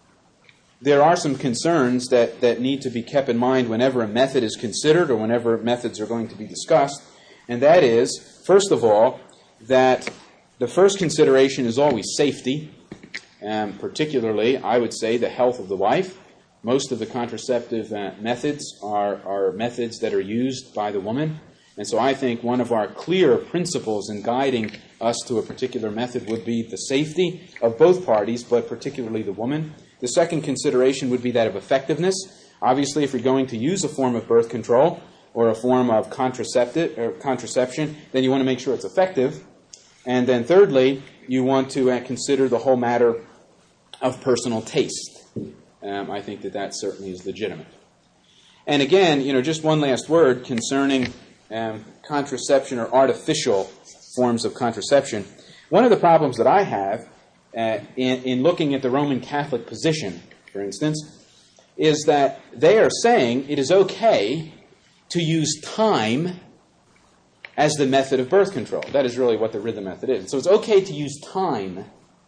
There are some concerns that need to be kept in mind whenever a method is considered or whenever methods are going to be discussed. And that is, first of all, that the first consideration is always safety. Particularly, I would say, the health of the wife. Most of the contraceptive methods are methods that are used by the woman. And so I think one of our clear principles in guiding us to a particular method would be the safety of both parties, but particularly the woman. The second consideration would be that of effectiveness. Obviously, if you're going to use a form of birth control or a form of contraception, then you want to make sure it's effective. And then thirdly, you want to consider the whole matter of personal taste. I think that certainly is legitimate. And again, just one last word concerning contraception or artificial forms of contraception. One of the problems that I have in looking at the Roman Catholic position, for instance, is that they are saying it is okay to use time as the method of birth control. That is really what the rhythm method is. So it's okay to use time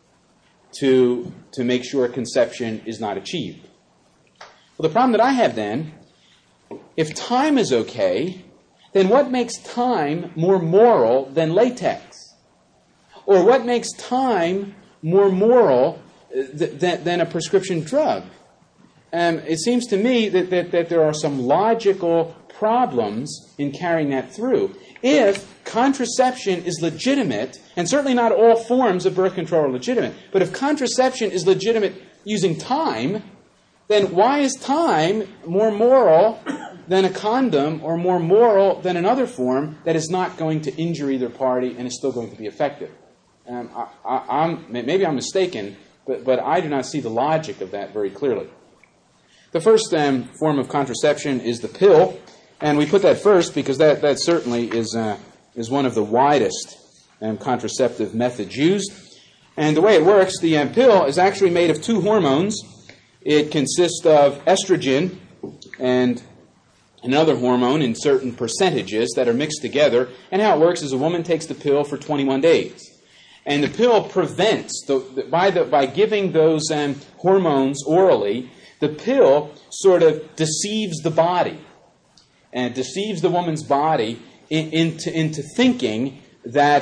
to make sure conception is not achieved. Well, the problem that I have then, if time is okay, then what makes time more moral than latex? Or what makes time more moral than a prescription drug? It seems to me that there are some logical problems in carrying that through. If contraception is legitimate, and certainly not all forms of birth control are legitimate, but if contraception is legitimate using time, then why is time more moral than a condom or more moral than another form that is not going to injure either party and is still going to be effective? Maybe I'm mistaken, but I do not see the logic of that very clearly. The first form of contraception is the pill. And we put that first because that certainly is one of the widest contraceptive methods used. And the way it works, the pill is actually made of two hormones. It consists of estrogen and another hormone in certain percentages that are mixed together. And how it works is a woman takes the pill for 21 days. And the pill prevents, by giving those hormones orally, the pill sort of deceives the body and deceives the woman's body into thinking that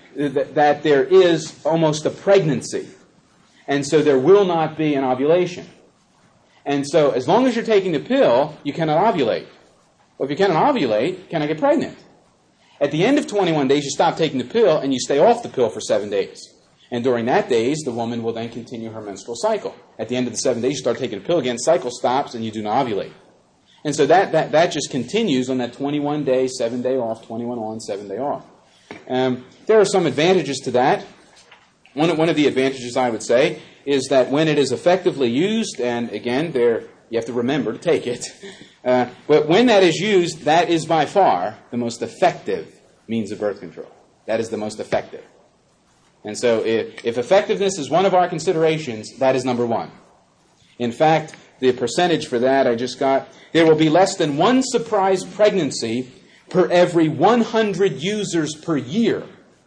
there is almost a pregnancy. And so there will not be an ovulation. And so as long as you're taking the pill, you cannot ovulate. Well, if you cannot ovulate, you cannot get pregnant. At the end of 21 days, you stop taking the pill and you stay off the pill for 7 days. And during that days, the woman will then continue her menstrual cycle. At the end of the 7 days, you start taking the pill again, cycle stops, and you do not ovulate. And so that just continues on that 21 day, 7 day off, 21 on, 7 day off. There are some advantages to that. One of the advantages, I would say, is that when it is effectively used, and again, you have to remember to take it, but when that is used, that is by far the most effective means of birth control. That is the most effective. And so if effectiveness is one of our considerations, that is number one. In fact, the percentage for that I just got, there will be less than one surprise pregnancy per every 100 users per year.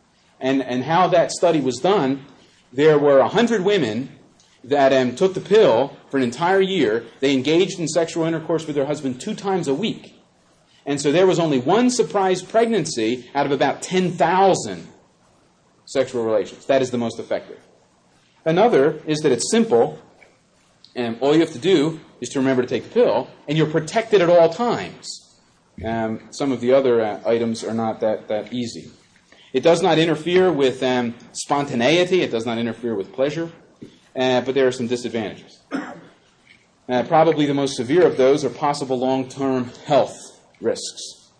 And how that study was done, there were 100 women that took the pill for an entire year. They engaged in sexual intercourse with their husband 2 times a week. And so there was only one surprise pregnancy out of about 10,000 sexual relations. That is the most effective. Another is that it's simple, and all you have to do is to remember to take the pill, and you're protected at all times. Some of the other items are not that easy. It does not interfere with spontaneity. It does not interfere with pleasure. But there are some disadvantages. Probably the most severe of those are possible long-term health risks.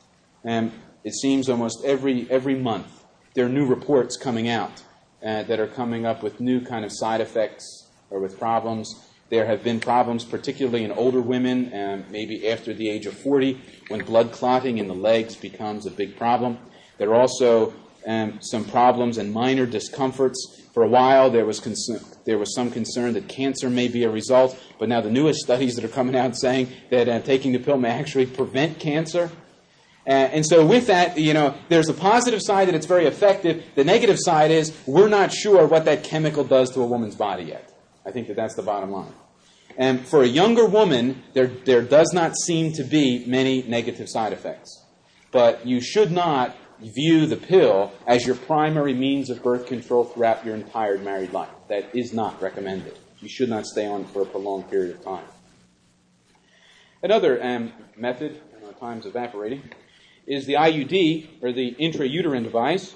It seems almost every month there are new reports coming out that are coming up with new kind of side effects or with problems. There have been problems, particularly in older women, maybe after the age of 40, when blood clotting in the legs becomes a big problem. There are also some problems and minor discomforts. For a while, there was some concern that cancer may be a result, but now the newest studies that are coming out saying that taking the pill may actually prevent cancer. And so with that, there's a positive side that it's very effective. The negative side is we're not sure what that chemical does to a woman's body yet. I think that's the bottom line. And for a younger woman, there does not seem to be many negative side effects. But you should not view the pill as your primary means of birth control throughout your entire married life. That is not recommended. You should not stay on for a prolonged period of time. Another method, time's evaporating, is the IUD, or the intrauterine device.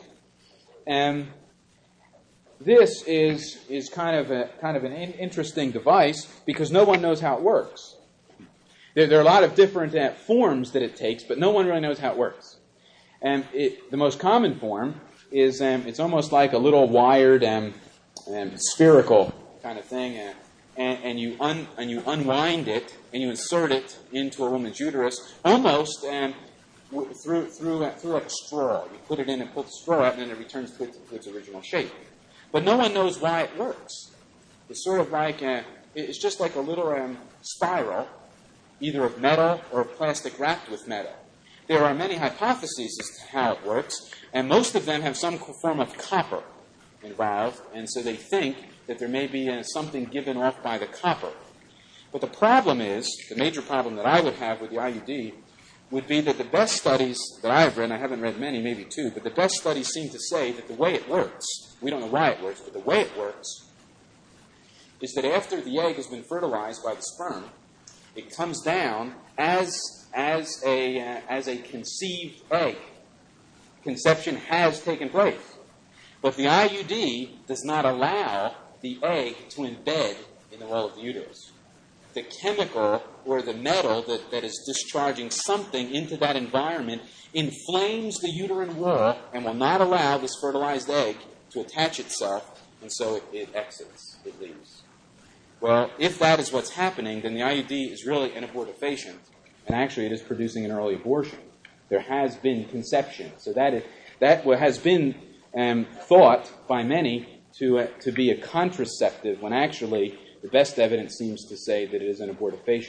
This is kind of an interesting device because no one knows how it works. There are a lot of different forms that it takes, but no one really knows how it works. And the most common form is it's almost like a little wired spherical kind of thing, and you unwind it and you insert it into a woman's uterus almost through like a straw. You put it in and pull the straw out, and then it returns to its original shape. But no one knows why it works. It's sort of like it's just like a little spiral, either of metal or plastic wrapped with metal. There are many hypotheses as to how it works, and most of them have some form of copper involved, and so they think that there may be something given off by the copper. But the problem is, the major problem that I would have with the IUD would be that the best studies that I have read, and I haven't read many, maybe 2, but the best studies seem to say that the way it works, we don't know why it works, but the way it works is that after the egg has been fertilized by the sperm, it comes down as a conceived egg. Conception has taken place. But the IUD does not allow the egg to embed in the wall of the uterus. The chemical or the metal that is discharging something into that environment inflames the uterine wall and will not allow this fertilized egg to attach itself, and so it exits, it leaves. Well, if that is what's happening, then the IUD is really an abortifacient, and actually it is producing an early abortion. There has been conception. So that has been thought by many to be a contraceptive, when actually the best evidence seems to say that it is an abortifacient.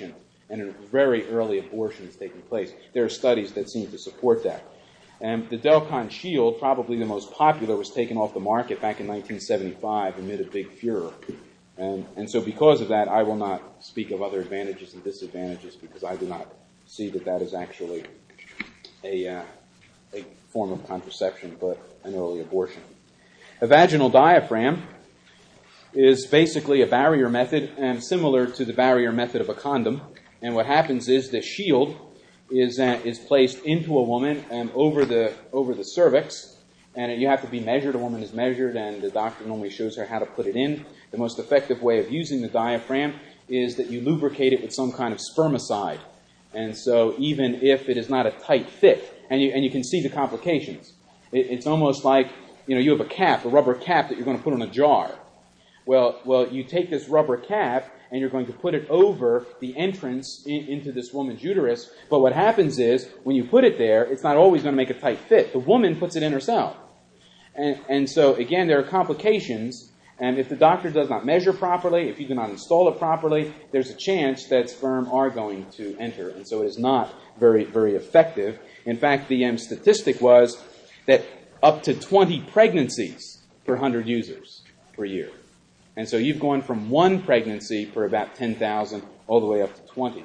and very early abortions taking place. There are studies that seem to support that. The Delcon Shield, probably the most popular, was taken off the market back in 1975 amid a big furor. And so because of that, I will not speak of other advantages and disadvantages because I do not see that that is actually a form of contraception, but an early abortion. A vaginal diaphragm is basically a barrier method and similar to the barrier method of a condom. And what happens is the shield is placed into a woman and over the cervix, and you have to be measured. A woman is measured, and the doctor normally shows her how to put it in. The most effective way of using the diaphragm is that you lubricate it with some kind of spermicide. And so even if it is not a tight fit, and you can see the complications, it's almost like, you have a rubber cap that you're going to put on a jar. Well, you take this rubber cap and you're going to put it over the entrance into this woman's uterus. But what happens is, when you put it there, it's not always going to make a tight fit. The woman puts it in herself. And so, again, there are complications. And if the doctor does not measure properly, if you do not install it properly, there's a chance that sperm are going to enter. And so it is not very, very effective. In fact, the statistic was that up to 20 pregnancies per 100 users per year. And so you've gone from one pregnancy per about 10,000 all the way up to 20.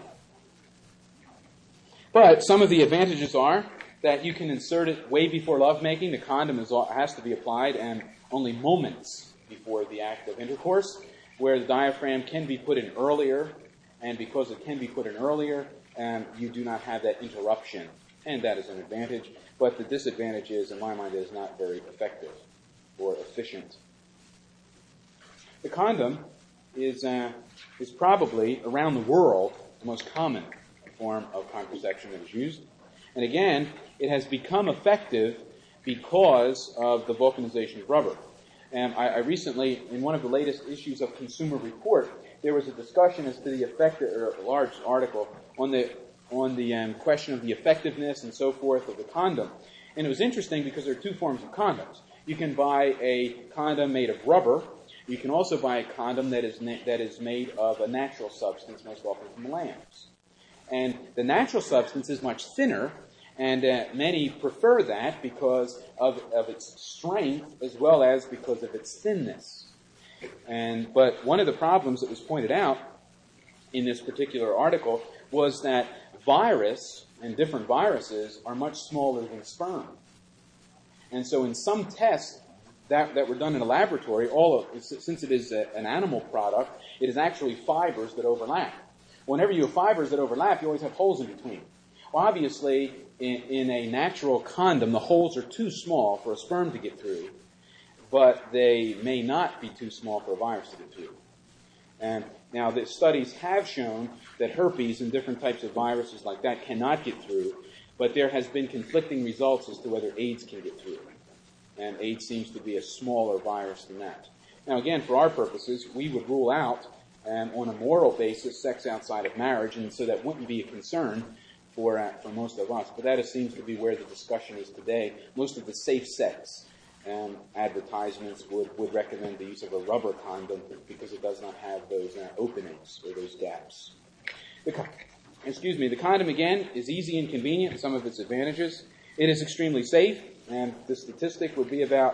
But some of the advantages are that you can insert it way before lovemaking. The condom has to be applied and only moments before the act of intercourse, where the diaphragm can be put in earlier. And because it can be put in earlier, you do not have that interruption. And that is an advantage. But the disadvantage is, in my mind, it is not very effective or efficient. The condom is probably, around the world, the most common form of contraception that is used. And again, it has become effective because of the vulcanization of rubber. And I recently, in one of the latest issues of Consumer Report, there was a discussion as to the effect, or a large article, on the question of the effectiveness and so forth of the condom. And it was interesting because there are two forms of condoms. You can buy a condom made of rubber. You can also buy a condom that is made of a natural substance, most often from lambs. And the natural substance is much thinner, and many prefer that because of its strength as well as because of its thinness. But one of the problems that was pointed out in this particular article was that virus and different viruses are much smaller than sperm. And so in some tests that were done in a laboratory, since it is an animal product, it is actually fibers that overlap. Whenever you have fibers that overlap, you always have holes in between. Well, obviously, in a natural condom, the holes are too small for a sperm to get through, but they may not be too small for a virus to get through. And now the studies have shown that herpes and different types of viruses like that cannot get through, but there has been conflicting results as to whether AIDS can get through. And AIDS seems to be a smaller virus than that. Now, again, for our purposes, we would rule out, on a moral basis, sex outside of marriage, and so that wouldn't be a concern for most of us. But that seems to be where the discussion is today. Most of the safe sex advertisements would recommend the use of a rubber condom because it does not have those openings or those gaps. The condom, again, is easy and convenient in some of its advantages. It is extremely safe, and the statistic would be about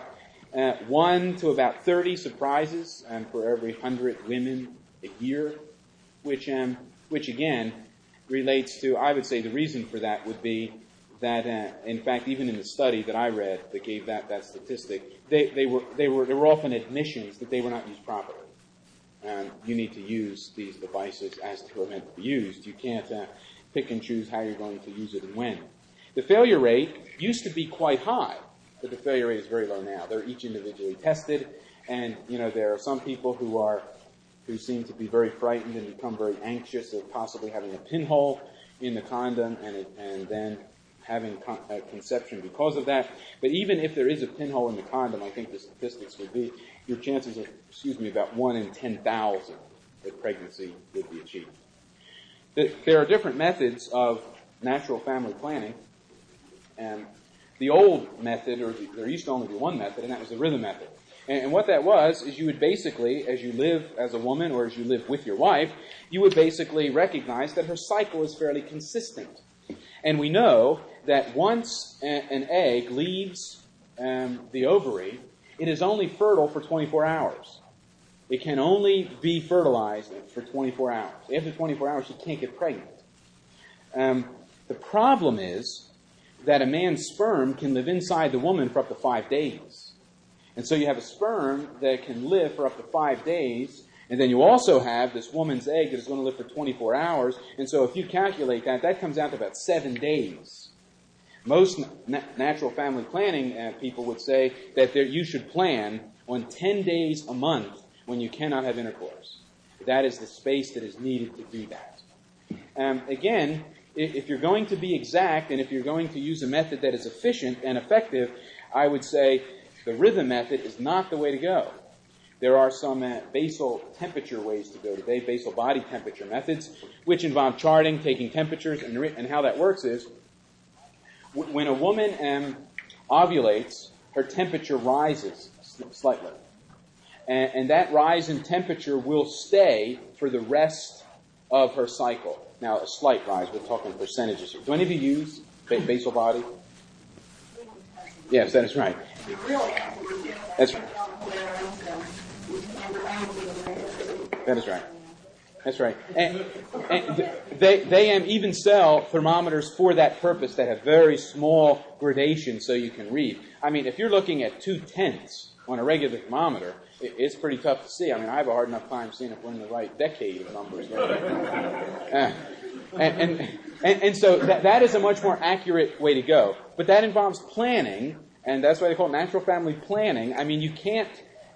1 to about 30 surprises for every 100 women a year, which again relates to, I would say, the reason for that would be that, in fact, even in the study that I read that gave that statistic, they were often admissions that they were not used properly. You need to use these devices as they were meant to be used. You can't pick and choose how you're going to use it and when. The failure rate used to be quite high, but the failure rate is very low now. They're each individually tested, and there are some people who seem to be very frightened and become very anxious of possibly having a pinhole in the condom and then having conception because of that. But even if there is a pinhole in the condom, I think the statistics would be your chances of, about 1 in 10,000 that pregnancy would be achieved. There are different methods of natural family planning. And the old method, or there used to only be one method, and that was the rhythm method. And what that was is you would basically, as you live as a woman or as you live with your wife, you would basically recognize that her cycle is fairly consistent. And we know that once an egg leaves the ovary, it is only fertile for 24 hours. It can only be fertilized for 24 hours. After 24 hours, she can't get pregnant. The problem is that a man's sperm can live inside the woman for up to 5 days. And so you have a sperm that can live for up to 5 days, and then you also have this woman's egg that is going to live for 24 hours. And so if you calculate that, that comes out to about 7 days. Most natural family planning people would say that you should plan on 10 days a month when you cannot have intercourse. That is the space that is needed to do that. Again, if you're going to be exact and if you're going to use a method that is efficient and effective, I would say the rhythm method is not the way to go. There are some basal temperature ways to go today, basal body temperature methods, which involve charting, taking temperatures, and how that works is when a woman ovulates, her temperature rises slightly. And that rise in temperature will stay for the rest of her cycle. Now, a slight rise, we're talking percentages here. Do any of you use basal body? Yes, that is right. That's right. That is right. That's right. And they even sell thermometers for that purpose that have very small gradations so you can read. I mean, if you're looking at 2/10 on a regular thermometer, it's pretty tough to see. I mean, I have a hard enough time seeing if we're in the right decade of numbers. And so that is a much more accurate way to go. But that involves planning, and that's why they call it natural family planning. I mean, you can't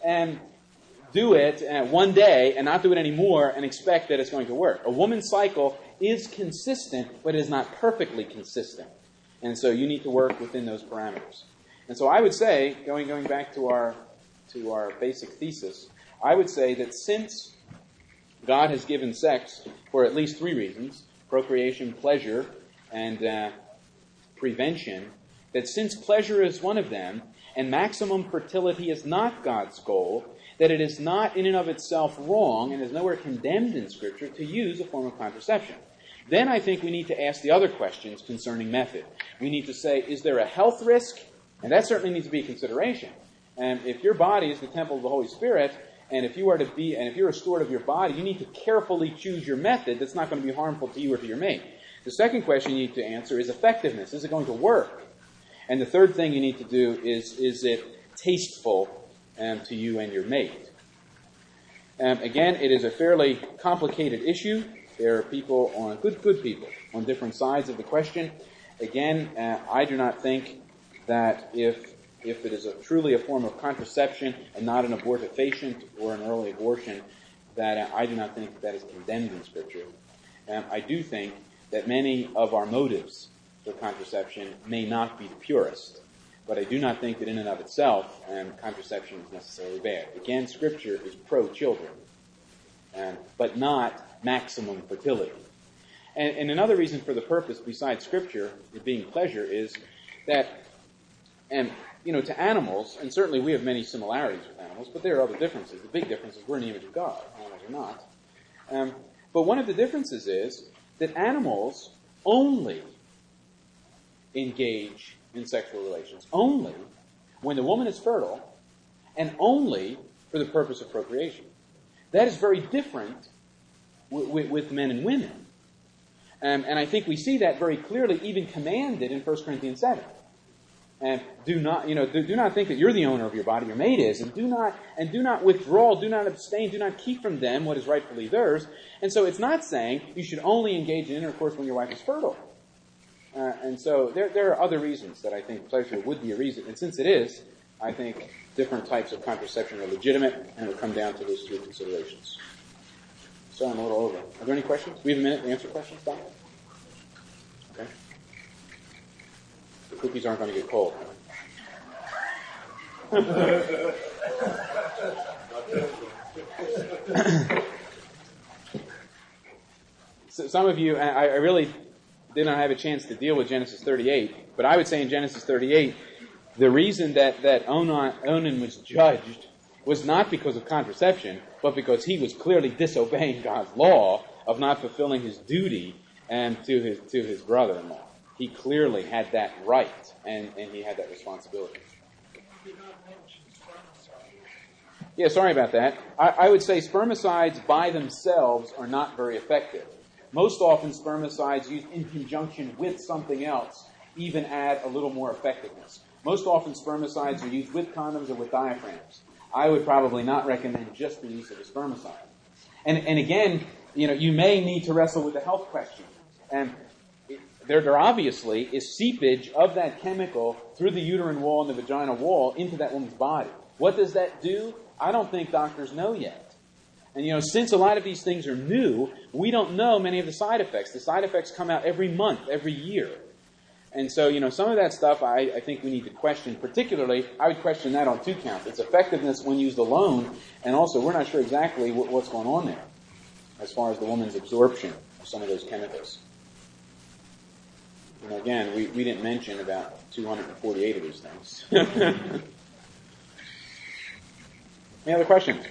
do it one day and not do it anymore and expect that it's going to work. A woman's cycle is consistent, but it is not perfectly consistent. And so you need to work within those parameters. And so I would say, going back to our basic thesis, I would say that since God has given sex for at least 3 reasons, procreation, pleasure, and prevention, that since pleasure is one of them, and maximum fertility is not God's goal, that it is not in and of itself wrong, and is nowhere condemned in Scripture, to use a form of contraception. Then I think we need to ask the other questions concerning method. We need to say, is there a health risk? And that certainly needs to be a consideration. And if your body is the temple of the Holy Spirit, and if you're a steward of your body, you need to carefully choose your method that's not going to be harmful to you or to your mate. The second question you need to answer is effectiveness. Is it going to work? And the third thing you need to do is it tasteful to you and your mate? Again, it is a fairly complicated issue. There are people good people on different sides of the question. Again, I do not think that if it is truly a form of contraception and not an abortifacient or an early abortion, that I do not think that is condemned in Scripture. I do think that many of our motives for contraception may not be the purest, but I do not think that in and of itself contraception is necessarily bad. Again, Scripture is pro-children, but not maximum fertility. And another reason for the purpose besides Scripture, it being pleasure, is that to animals, and certainly we have many similarities with animals, but there are other differences. The big difference is we're in the image of God. Animals are not. But one of the differences is that animals only engage in sexual relations, only when the woman is fertile, and only for the purpose of procreation. That is very different with men and women. And I think we see that very clearly, even commanded in 1 Corinthians 7. And do not think that you're the owner of your body, your mate is, and do not withdraw, do not abstain, do not keep from them what is rightfully theirs. And so it's not saying you should only engage in intercourse when your wife is fertile. And so there are other reasons that I think pleasure would be a reason. And since it is, I think different types of contraception are legitimate, and it will come down to those 3 considerations. So I'm a little over. Are there any questions? We have a minute to answer questions, Don? Okay. The cookies aren't going to get cold. So some of you, I really did not have a chance to deal with Genesis 38, but I would say in Genesis 38, the reason that Onan was judged was not because of contraception, but because he was clearly disobeying God's law of not fulfilling his duty to his brother-in-law. He clearly had that right, and he had that responsibility. Yeah, sorry about that. I would say spermicides by themselves are not very effective. Most often spermicides used in conjunction with something else even add a little more effectiveness. Most often spermicides are used with condoms or with diaphragms. I would probably not recommend just the use of a spermicide. And again, you may need to wrestle with the health question. And there obviously is seepage of that chemical through the uterine wall and the vaginal wall into that woman's body. What does that do? I don't think doctors know yet. And since a lot of these things are new, we don't know many of the side effects. The side effects come out every month, every year. And so, some of that stuff I think we need to question. Particularly, I would question that on two counts. Its effectiveness when used alone, and also we're not sure exactly what's going on there as far as the woman's absorption of some of those chemicals. Again, we didn't mention about 248 of these things. Any other questions?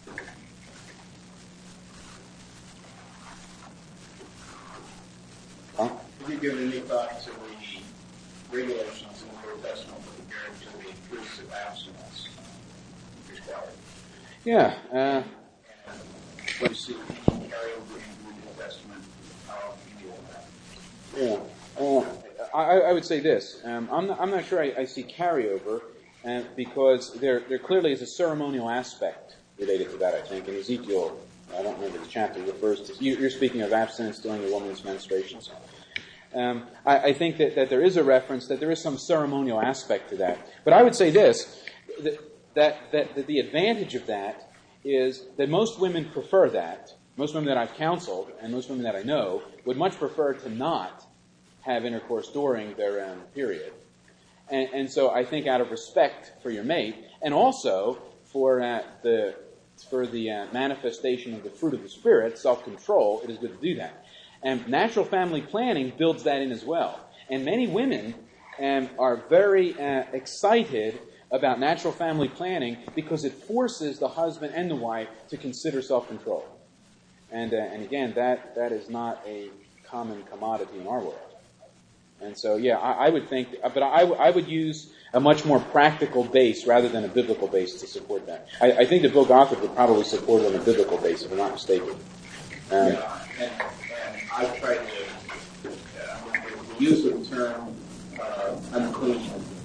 Have you given any thought to the regulations in the New Testament with regard to the fruits of abstinence required? Yeah. And what you see carry over into the New Testament, how you deal with that? Yeah. I would say this. I'm not sure I see carryover because there clearly is a ceremonial aspect related to that, I think. In Ezekiel, I don't remember the chapter, refers to, you're speaking of abstinence during the woman's menstruation. I think that there is a reference, that there is some ceremonial aspect to that. But I would say this, that the advantage of that is that most women prefer that. Most women that I've counseled, and most women that I know, would much prefer to not have intercourse during their period. And so I think out of respect for your mate, and also for the manifestation of the fruit of the Spirit, self-control, it is good to do that. And natural family planning builds that in as well. And many women are very excited about natural family planning because it forces the husband and the wife to consider self-control. And again, that is not a common commodity in our world. And so, yeah, I would think, but I would use a much more practical base rather than a biblical base to support that. I think that Bill Gothard would probably support it on a biblical base, if I'm not mistaken. And I've tried to use the term unclean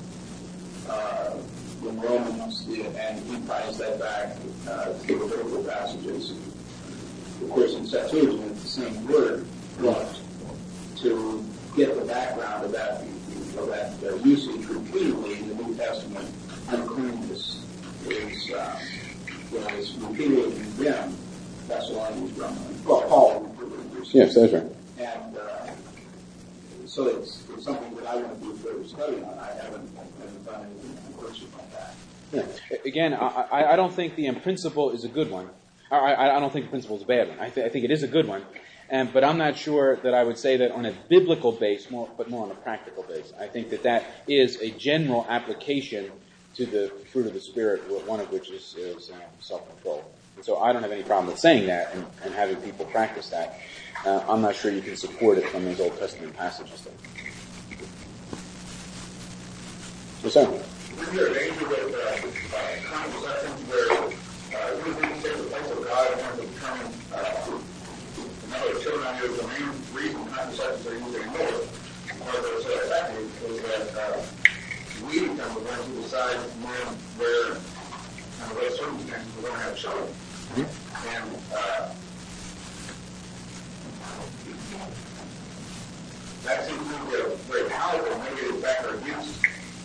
when Romans did, and he ties that back to the biblical passages. Of course, in Septuagint, it's the same word, but to get the background of that usage repeatedly in the New Testament, uncleanness is repeatedly condemned. Thessalonians, Paul. Yes, that's right. And so it's something that I want to do further study on. I haven't done anything conclusive on that. Yeah. Again, I don't think the principle is a good one. I don't think the principle is a bad one. I think it is a good one. But I'm not sure that I would say that on a biblical base, but more on a practical base. I think that is a general application to the fruit of the Spirit, one of which is self-control. And so I don't have any problem with saying that and having people practice that. I'm not sure you can support it from those Old Testament passages, though. Yes, sir. Is there a danger that contraception where you can take the place of God in order to determine the children on your domain reason contraceptions are used anymore? Or there's a fact is that we become the ones who decide where under what circumstances we're going to have children. And that seems to be a very powerful negative factor against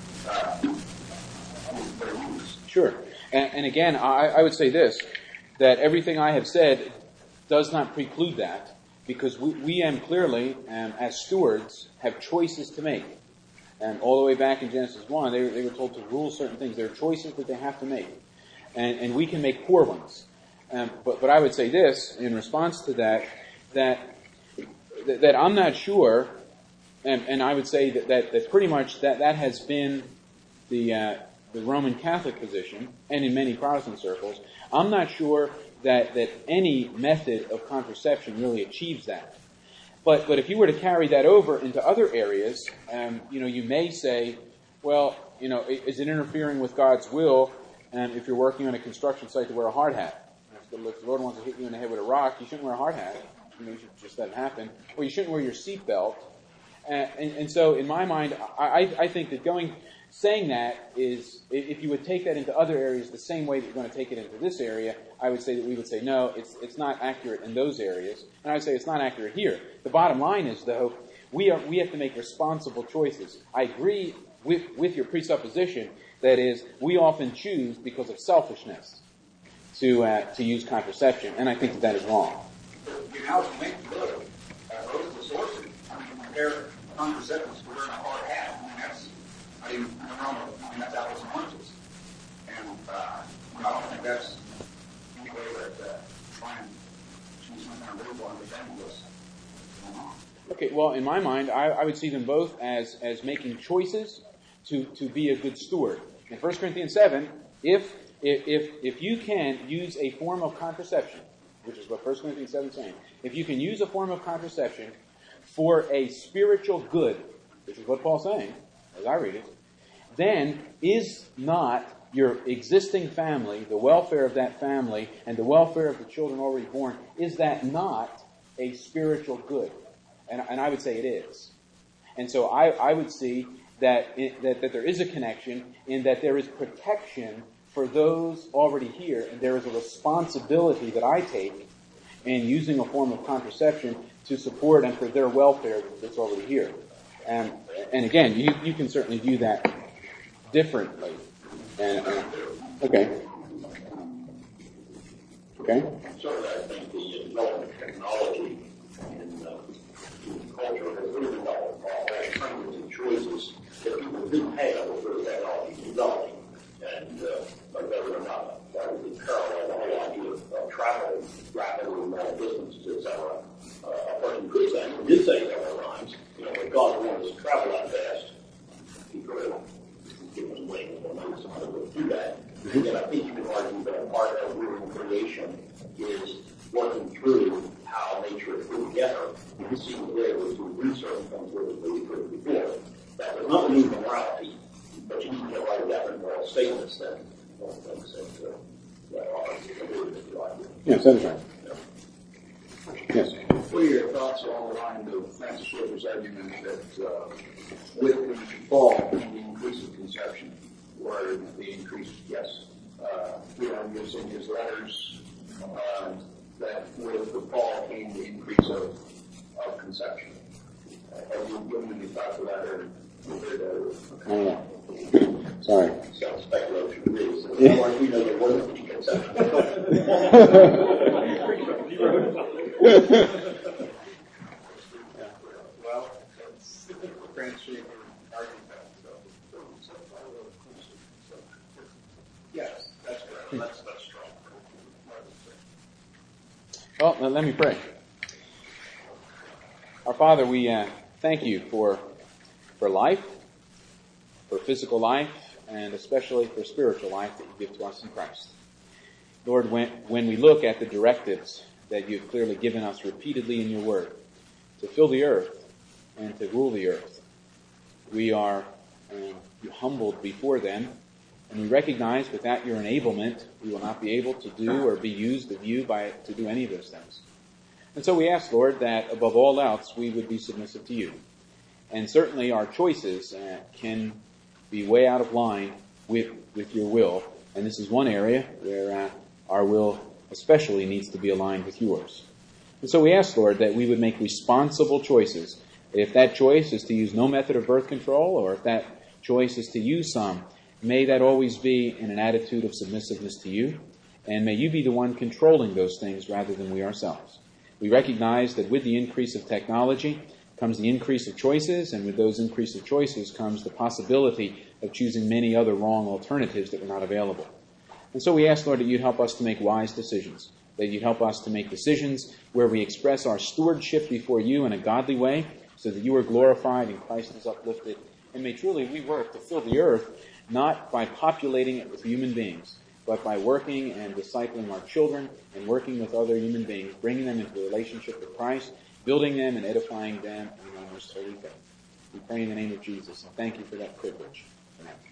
their use. Sure. And again, I would say this, that everything I have said does not preclude that, because we clearly, as stewards, have choices to make. And all the way back in Genesis 1, they were told to rule certain things. There are choices that they have to make. And we can make poor ones. But I would say this, in response to that I'm not sure, and I would say that pretty much that has been the the Roman Catholic position, and in many Protestant circles, I'm not sure that any method of contraception really achieves that. But if you were to carry that over into other areas, you may say, well, is it interfering with God's will if you're working on a construction site to wear a hard hat? If the Lord wants to hit you in the head with a rock, you shouldn't wear a hard hat. You should just let it happen. Or you shouldn't wear your seatbelt. And so in my mind, I think that saying that is, if you would take that into other areas the same way that you're going to take it into this area, I would say that we would say, no, it's not accurate in those areas. And I would say it's not accurate here. The bottom line is, though, we have to make responsible choices. I agree with your presupposition, that is, we often choose because of selfishness to use contraception, and I think that is wrong. You know, to make good, those are the sources. Compare contraceptives to wearing a hard hat. That's apples and oranges. And I don't think that's any way that trying to choose some kind of label on the family was going on. Okay, well, in my mind, I would see them both as making choices to be a good steward. In 1 Corinthians 7, if you can use a form of contraception, which is what 1 Corinthians 7 is saying, if you can use a form of contraception for a spiritual good, which is what Paul's saying, as I read it, then is not your existing family, the welfare of that family, and the welfare of the children already born, is that not a spiritual good? And I would say it is. And so I would see that there is a connection in that there is protection for those already here, and there is a responsibility that I take in using a form of contraception to support and for their welfare that's already here. And again, you can certainly view that differently. Okay. Certainly, I think the development of technology in culture has really developed alternatives and choices that people didn't have before the technology was developing. And whether or not that would parallel the whole idea of travel rapidly long distances, etc. A person could say, and did say several times, when God wanted us to travel that fast, he could have given us wings or maybe somebody would do that. And I think you can argue that a part of human creation is working through how nature is put together and seeing where it was to do certain things where we could before. That does not mean morality, but you need to write definite moral statements that things that are included in the idea. Yes, that's right. Yes. What are your thoughts along the line of Francis Schaeffer's argument that with the fall and the increase of conception, or the increase, yes, argues in his letters that with the fall came the increase of conception. Have you given any thought to that or heard that? Sorry. Sounds speculation, really. So we know there wasn't any conception. Well, Francis Schaeffer argued that. Yes, that's correct. That's strong. Well, let me pray. Our Father, we thank you for life, for physical life, and especially for spiritual life that you give to us in Christ. Lord, when we look at the directives that you've clearly given us repeatedly in your word to fill the earth and to rule the earth, we are humbled before them, and we recognize without your enablement we will not be able to do or be used of you to do any of those things. And so we ask, Lord, that above all else we would be submissive to you. And certainly our choices can be way out of line with your will. And this is one area where our will especially needs to be aligned with yours. And so we ask, Lord, that we would make responsible choices. If that choice is to use no method of birth control, or if that choice is to use some, may that always be in an attitude of submissiveness to you. And may you be the one controlling those things rather than we ourselves. We recognize that with the increase of technology comes the increase of choices, and with those increase of choices comes the possibility of choosing many other wrong alternatives that were not available. And so we ask, Lord, that you'd help us to make wise decisions, that you'd help us to make decisions where we express our stewardship before you in a godly way, so that you are glorified and Christ is uplifted. And may truly we work to fill the earth not by populating it with human beings, but by working and discipling our children and working with other human beings, bringing them into a relationship with Christ, building them and edifying them in our most holy faith. We pray in the name of Jesus, and thank you for that privilege. Amen.